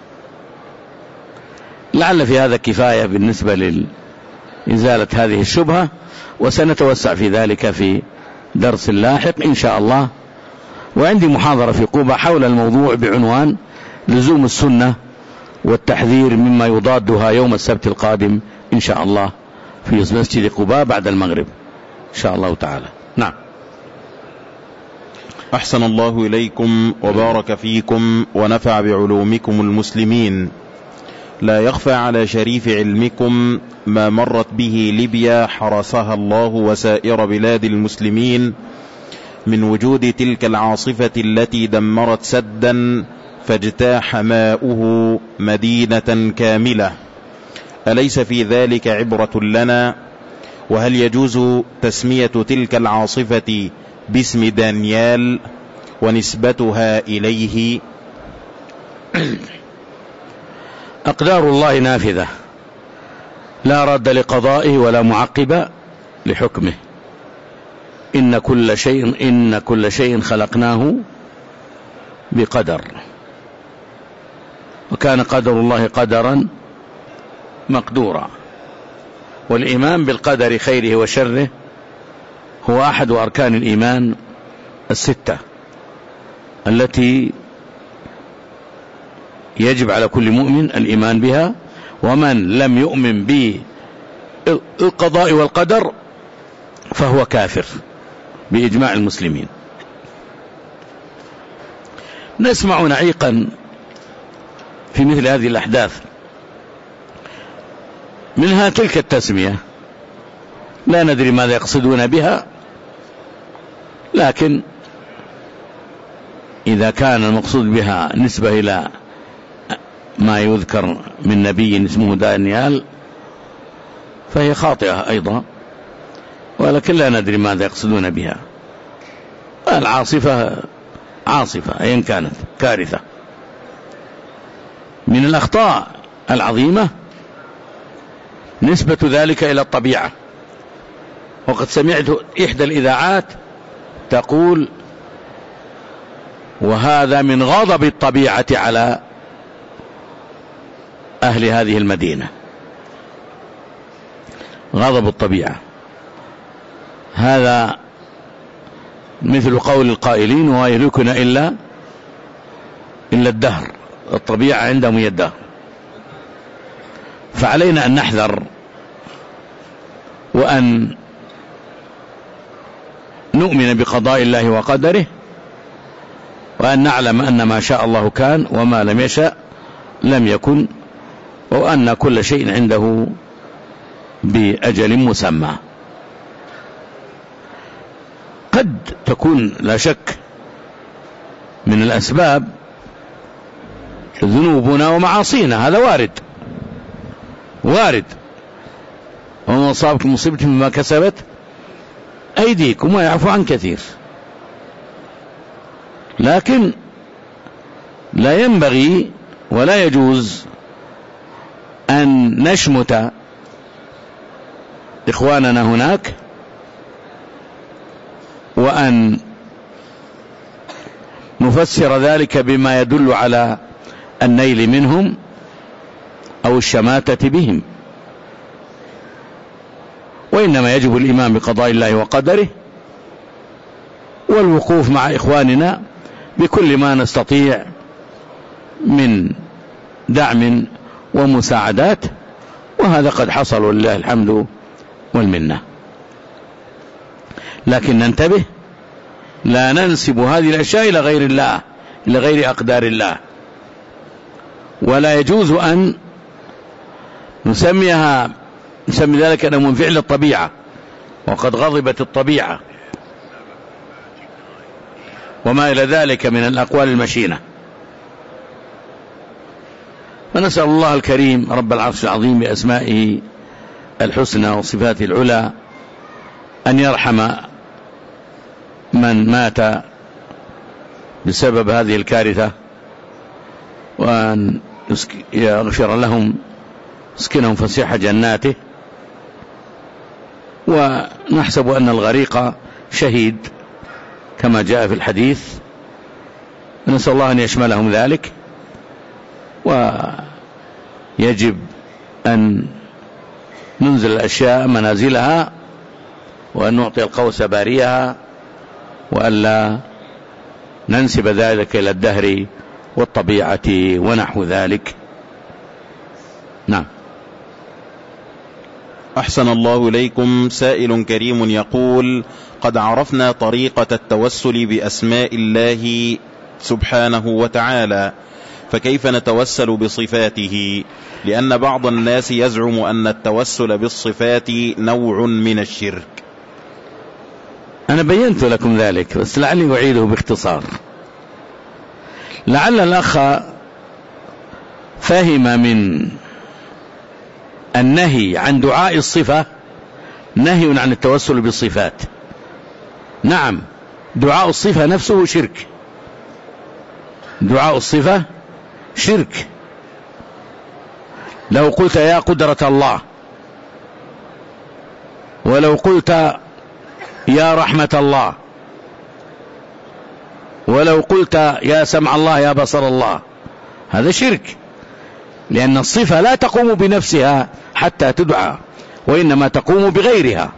لعل في هذا كفاية بالنسبة لإزالة هذه الشبهة، وسنتوسع في ذلك في درس لاحق إن شاء الله. وعندي محاضرة في قبة حول الموضوع بعنوان لزوم السنة والتحذير مما يضادها يوم السبت القادم إن شاء الله في مسجد قباء بعد المغرب إن شاء الله تعالى. نعم. أحسن الله إليكم وبارك فيكم ونفع بعلومكم المسلمين. لا يخفى على شريف علمكم ما مرت به ليبيا حرسها الله وسائر بلاد المسلمين من وجود تلك العاصفة التي دمرت سدا فاجتاح ماؤه مدينة كاملة. أليس في ذلك عبرة لنا؟ وهل يجوز تسمية تلك العاصفة باسم دانيال ونسبتها إليه؟ أقدار الله نافذة لا رد لقضائه ولا معقب لحكمه. إن كل شيء إن كل شيء خلقناه بقدر، وكان قدر الله قدرا مقدورا. والإيمان بالقدر خيره وشره هو أحد أركان الإيمان الستة التي يجب على كل مؤمن الإيمان بها، ومن لم يؤمن بالقضاء والقدر فهو كافر بإجماع المسلمين. نسمع نعيقا في مثل هذه الأحداث. منها تلك التسمية لا ندري ماذا يقصدون بها، لكن إذا كان المقصود بها نسبة إلى ما يذكر من نبي اسمه دانيال فهي خاطئة أيضا، ولكن لا ندري ماذا يقصدون بها. العاصفة عاصفة أيا كانت كارثة. من الأخطاء العظيمة نسبة ذلك إلى الطبيعة، وقد سمعت إحدى الإذاعات تقول وهذا من غضب الطبيعة على أهل هذه المدينة، غضب الطبيعة. هذا مثل قول القائلين وما يهلكنا إلا إلا الدهر، الطبيعة عندهم هي الدهر. فعلينا أن نحذر وأن نؤمن بقضاء الله وقدره، وأن نعلم أن ما شاء الله كان وما لم يشأ لم يكن، وأن كل شيء عنده بأجل مسمى. قد تكون لا شك من الأسباب ذنوبنا ومعاصينا، هذا وارد وارد. وما أصابكم مصيبة بما كسبت أيديكم ويعفو عن كثير، لكن لا ينبغي ولا يجوز أن نشمت إخواننا هناك وأن نفسر ذلك بما يدل على النيل منهم أو الشماتة بهم، وإنما يجب الإيمان بقضاء الله وقدره والوقوف مع إخواننا بكل ما نستطيع من دعم ومساعدات، وهذا قد حصل ولله الحمد والمنة. لكن ننتبه، لا ننسب هذه الأشياء إلى غير الله، إلى غير أقدار الله، ولا يجوز أن نسميها نسمي ذلك أنه من فعل الطبيعة، وقد غضبت الطبيعة وما إلى ذلك من الأقوال المشينة. ونسأل الله الكريم رب العرش العظيم بأسمائه الحسنى وصفاته العلى أن يرحم من مات بسبب هذه الكارثة، وأن يغفر لهم، يسكنهم فسيح جناته. ونحسب أن الغريق شهيد كما جاء في الحديث، نسأل الله أن يشملهم ذلك. ويجب أن ننزل الأشياء منازلها، وأن نعطي القوس باريها، وألا ننسب ذلك إلى الدهر والطبيعة ونحو ذلك. نعم. أحسن الله إليكم. سائل كريم يقول: قد عرفنا طريقة التوسل بأسماء الله سبحانه وتعالى، فكيف نتوسل بصفاته؟ لأن بعض الناس يزعم أن التوسل بالصفات نوع من الشرك. أنا بينت لكم ذلك، بس لعلي أعيده باختصار. لعل الأخ فهم من النهي عن دعاء الصفة نهي عن التوسل بالصفات. نعم، دعاء الصفة نفسه شرك، دعاء الصفة شرك. لو قلت يا قدرة الله، ولو قلت يا رحمة الله، ولو قلت يا سمع الله يا بصر الله، هذا شرك، لأن الصفة لا تقوم بنفسها حتى تدعى، وإنما تقوم بغيرها.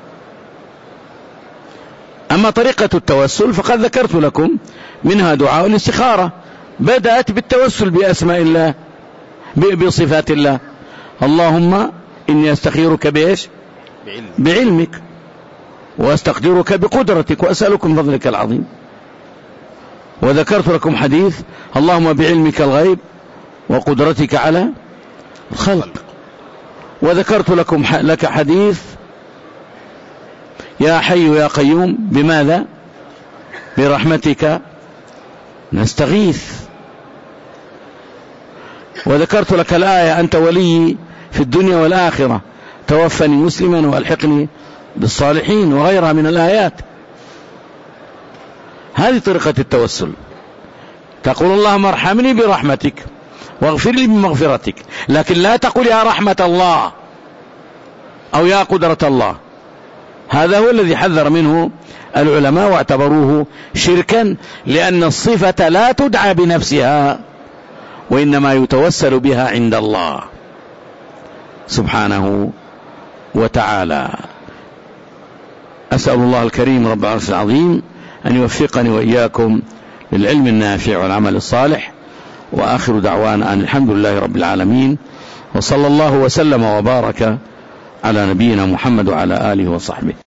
أما طريقة التوسل فقد ذكرت لكم، منها دعاء الاستخارة، بدأت بالتوسل بأسماء الله بصفات الله. اللهم إني أستخيرك بإيش؟ بعلمك، وأستقدرك بقدرتك، وأسألك من فضلك العظيم. وذكرت لكم حديث: اللهم بعلمك الغيب وقدرتك على الخلق. وذكرت لكم لك حديث يا حي يا قيوم بماذا؟ برحمتك نستغيث. وذكرت لك الآية أنت ولي في الدنيا والآخرة توفني مسلما وألحقني بالصالحين وغيرها من الآيات. هذه طريقة التوسل، تقول اللهم ارحمني برحمتك واغفر لي بمغفرتك، لكن لا تقول يا رحمة الله أو يا قدرة الله. هذا هو الذي حذر منه العلماء واعتبروه شركا، لأن الصفة لا تدعى بنفسها وإنما يتوسل بها عند الله سبحانه وتعالى. أسأل الله الكريم رب العرش العظيم أن يوفقني وإياكم للعلم النافع والعمل الصالح، وآخر دعوانا أن الحمد لله رب العالمين، وصلى الله وسلم وبارك على نبينا محمد وعلى آله وصحبه.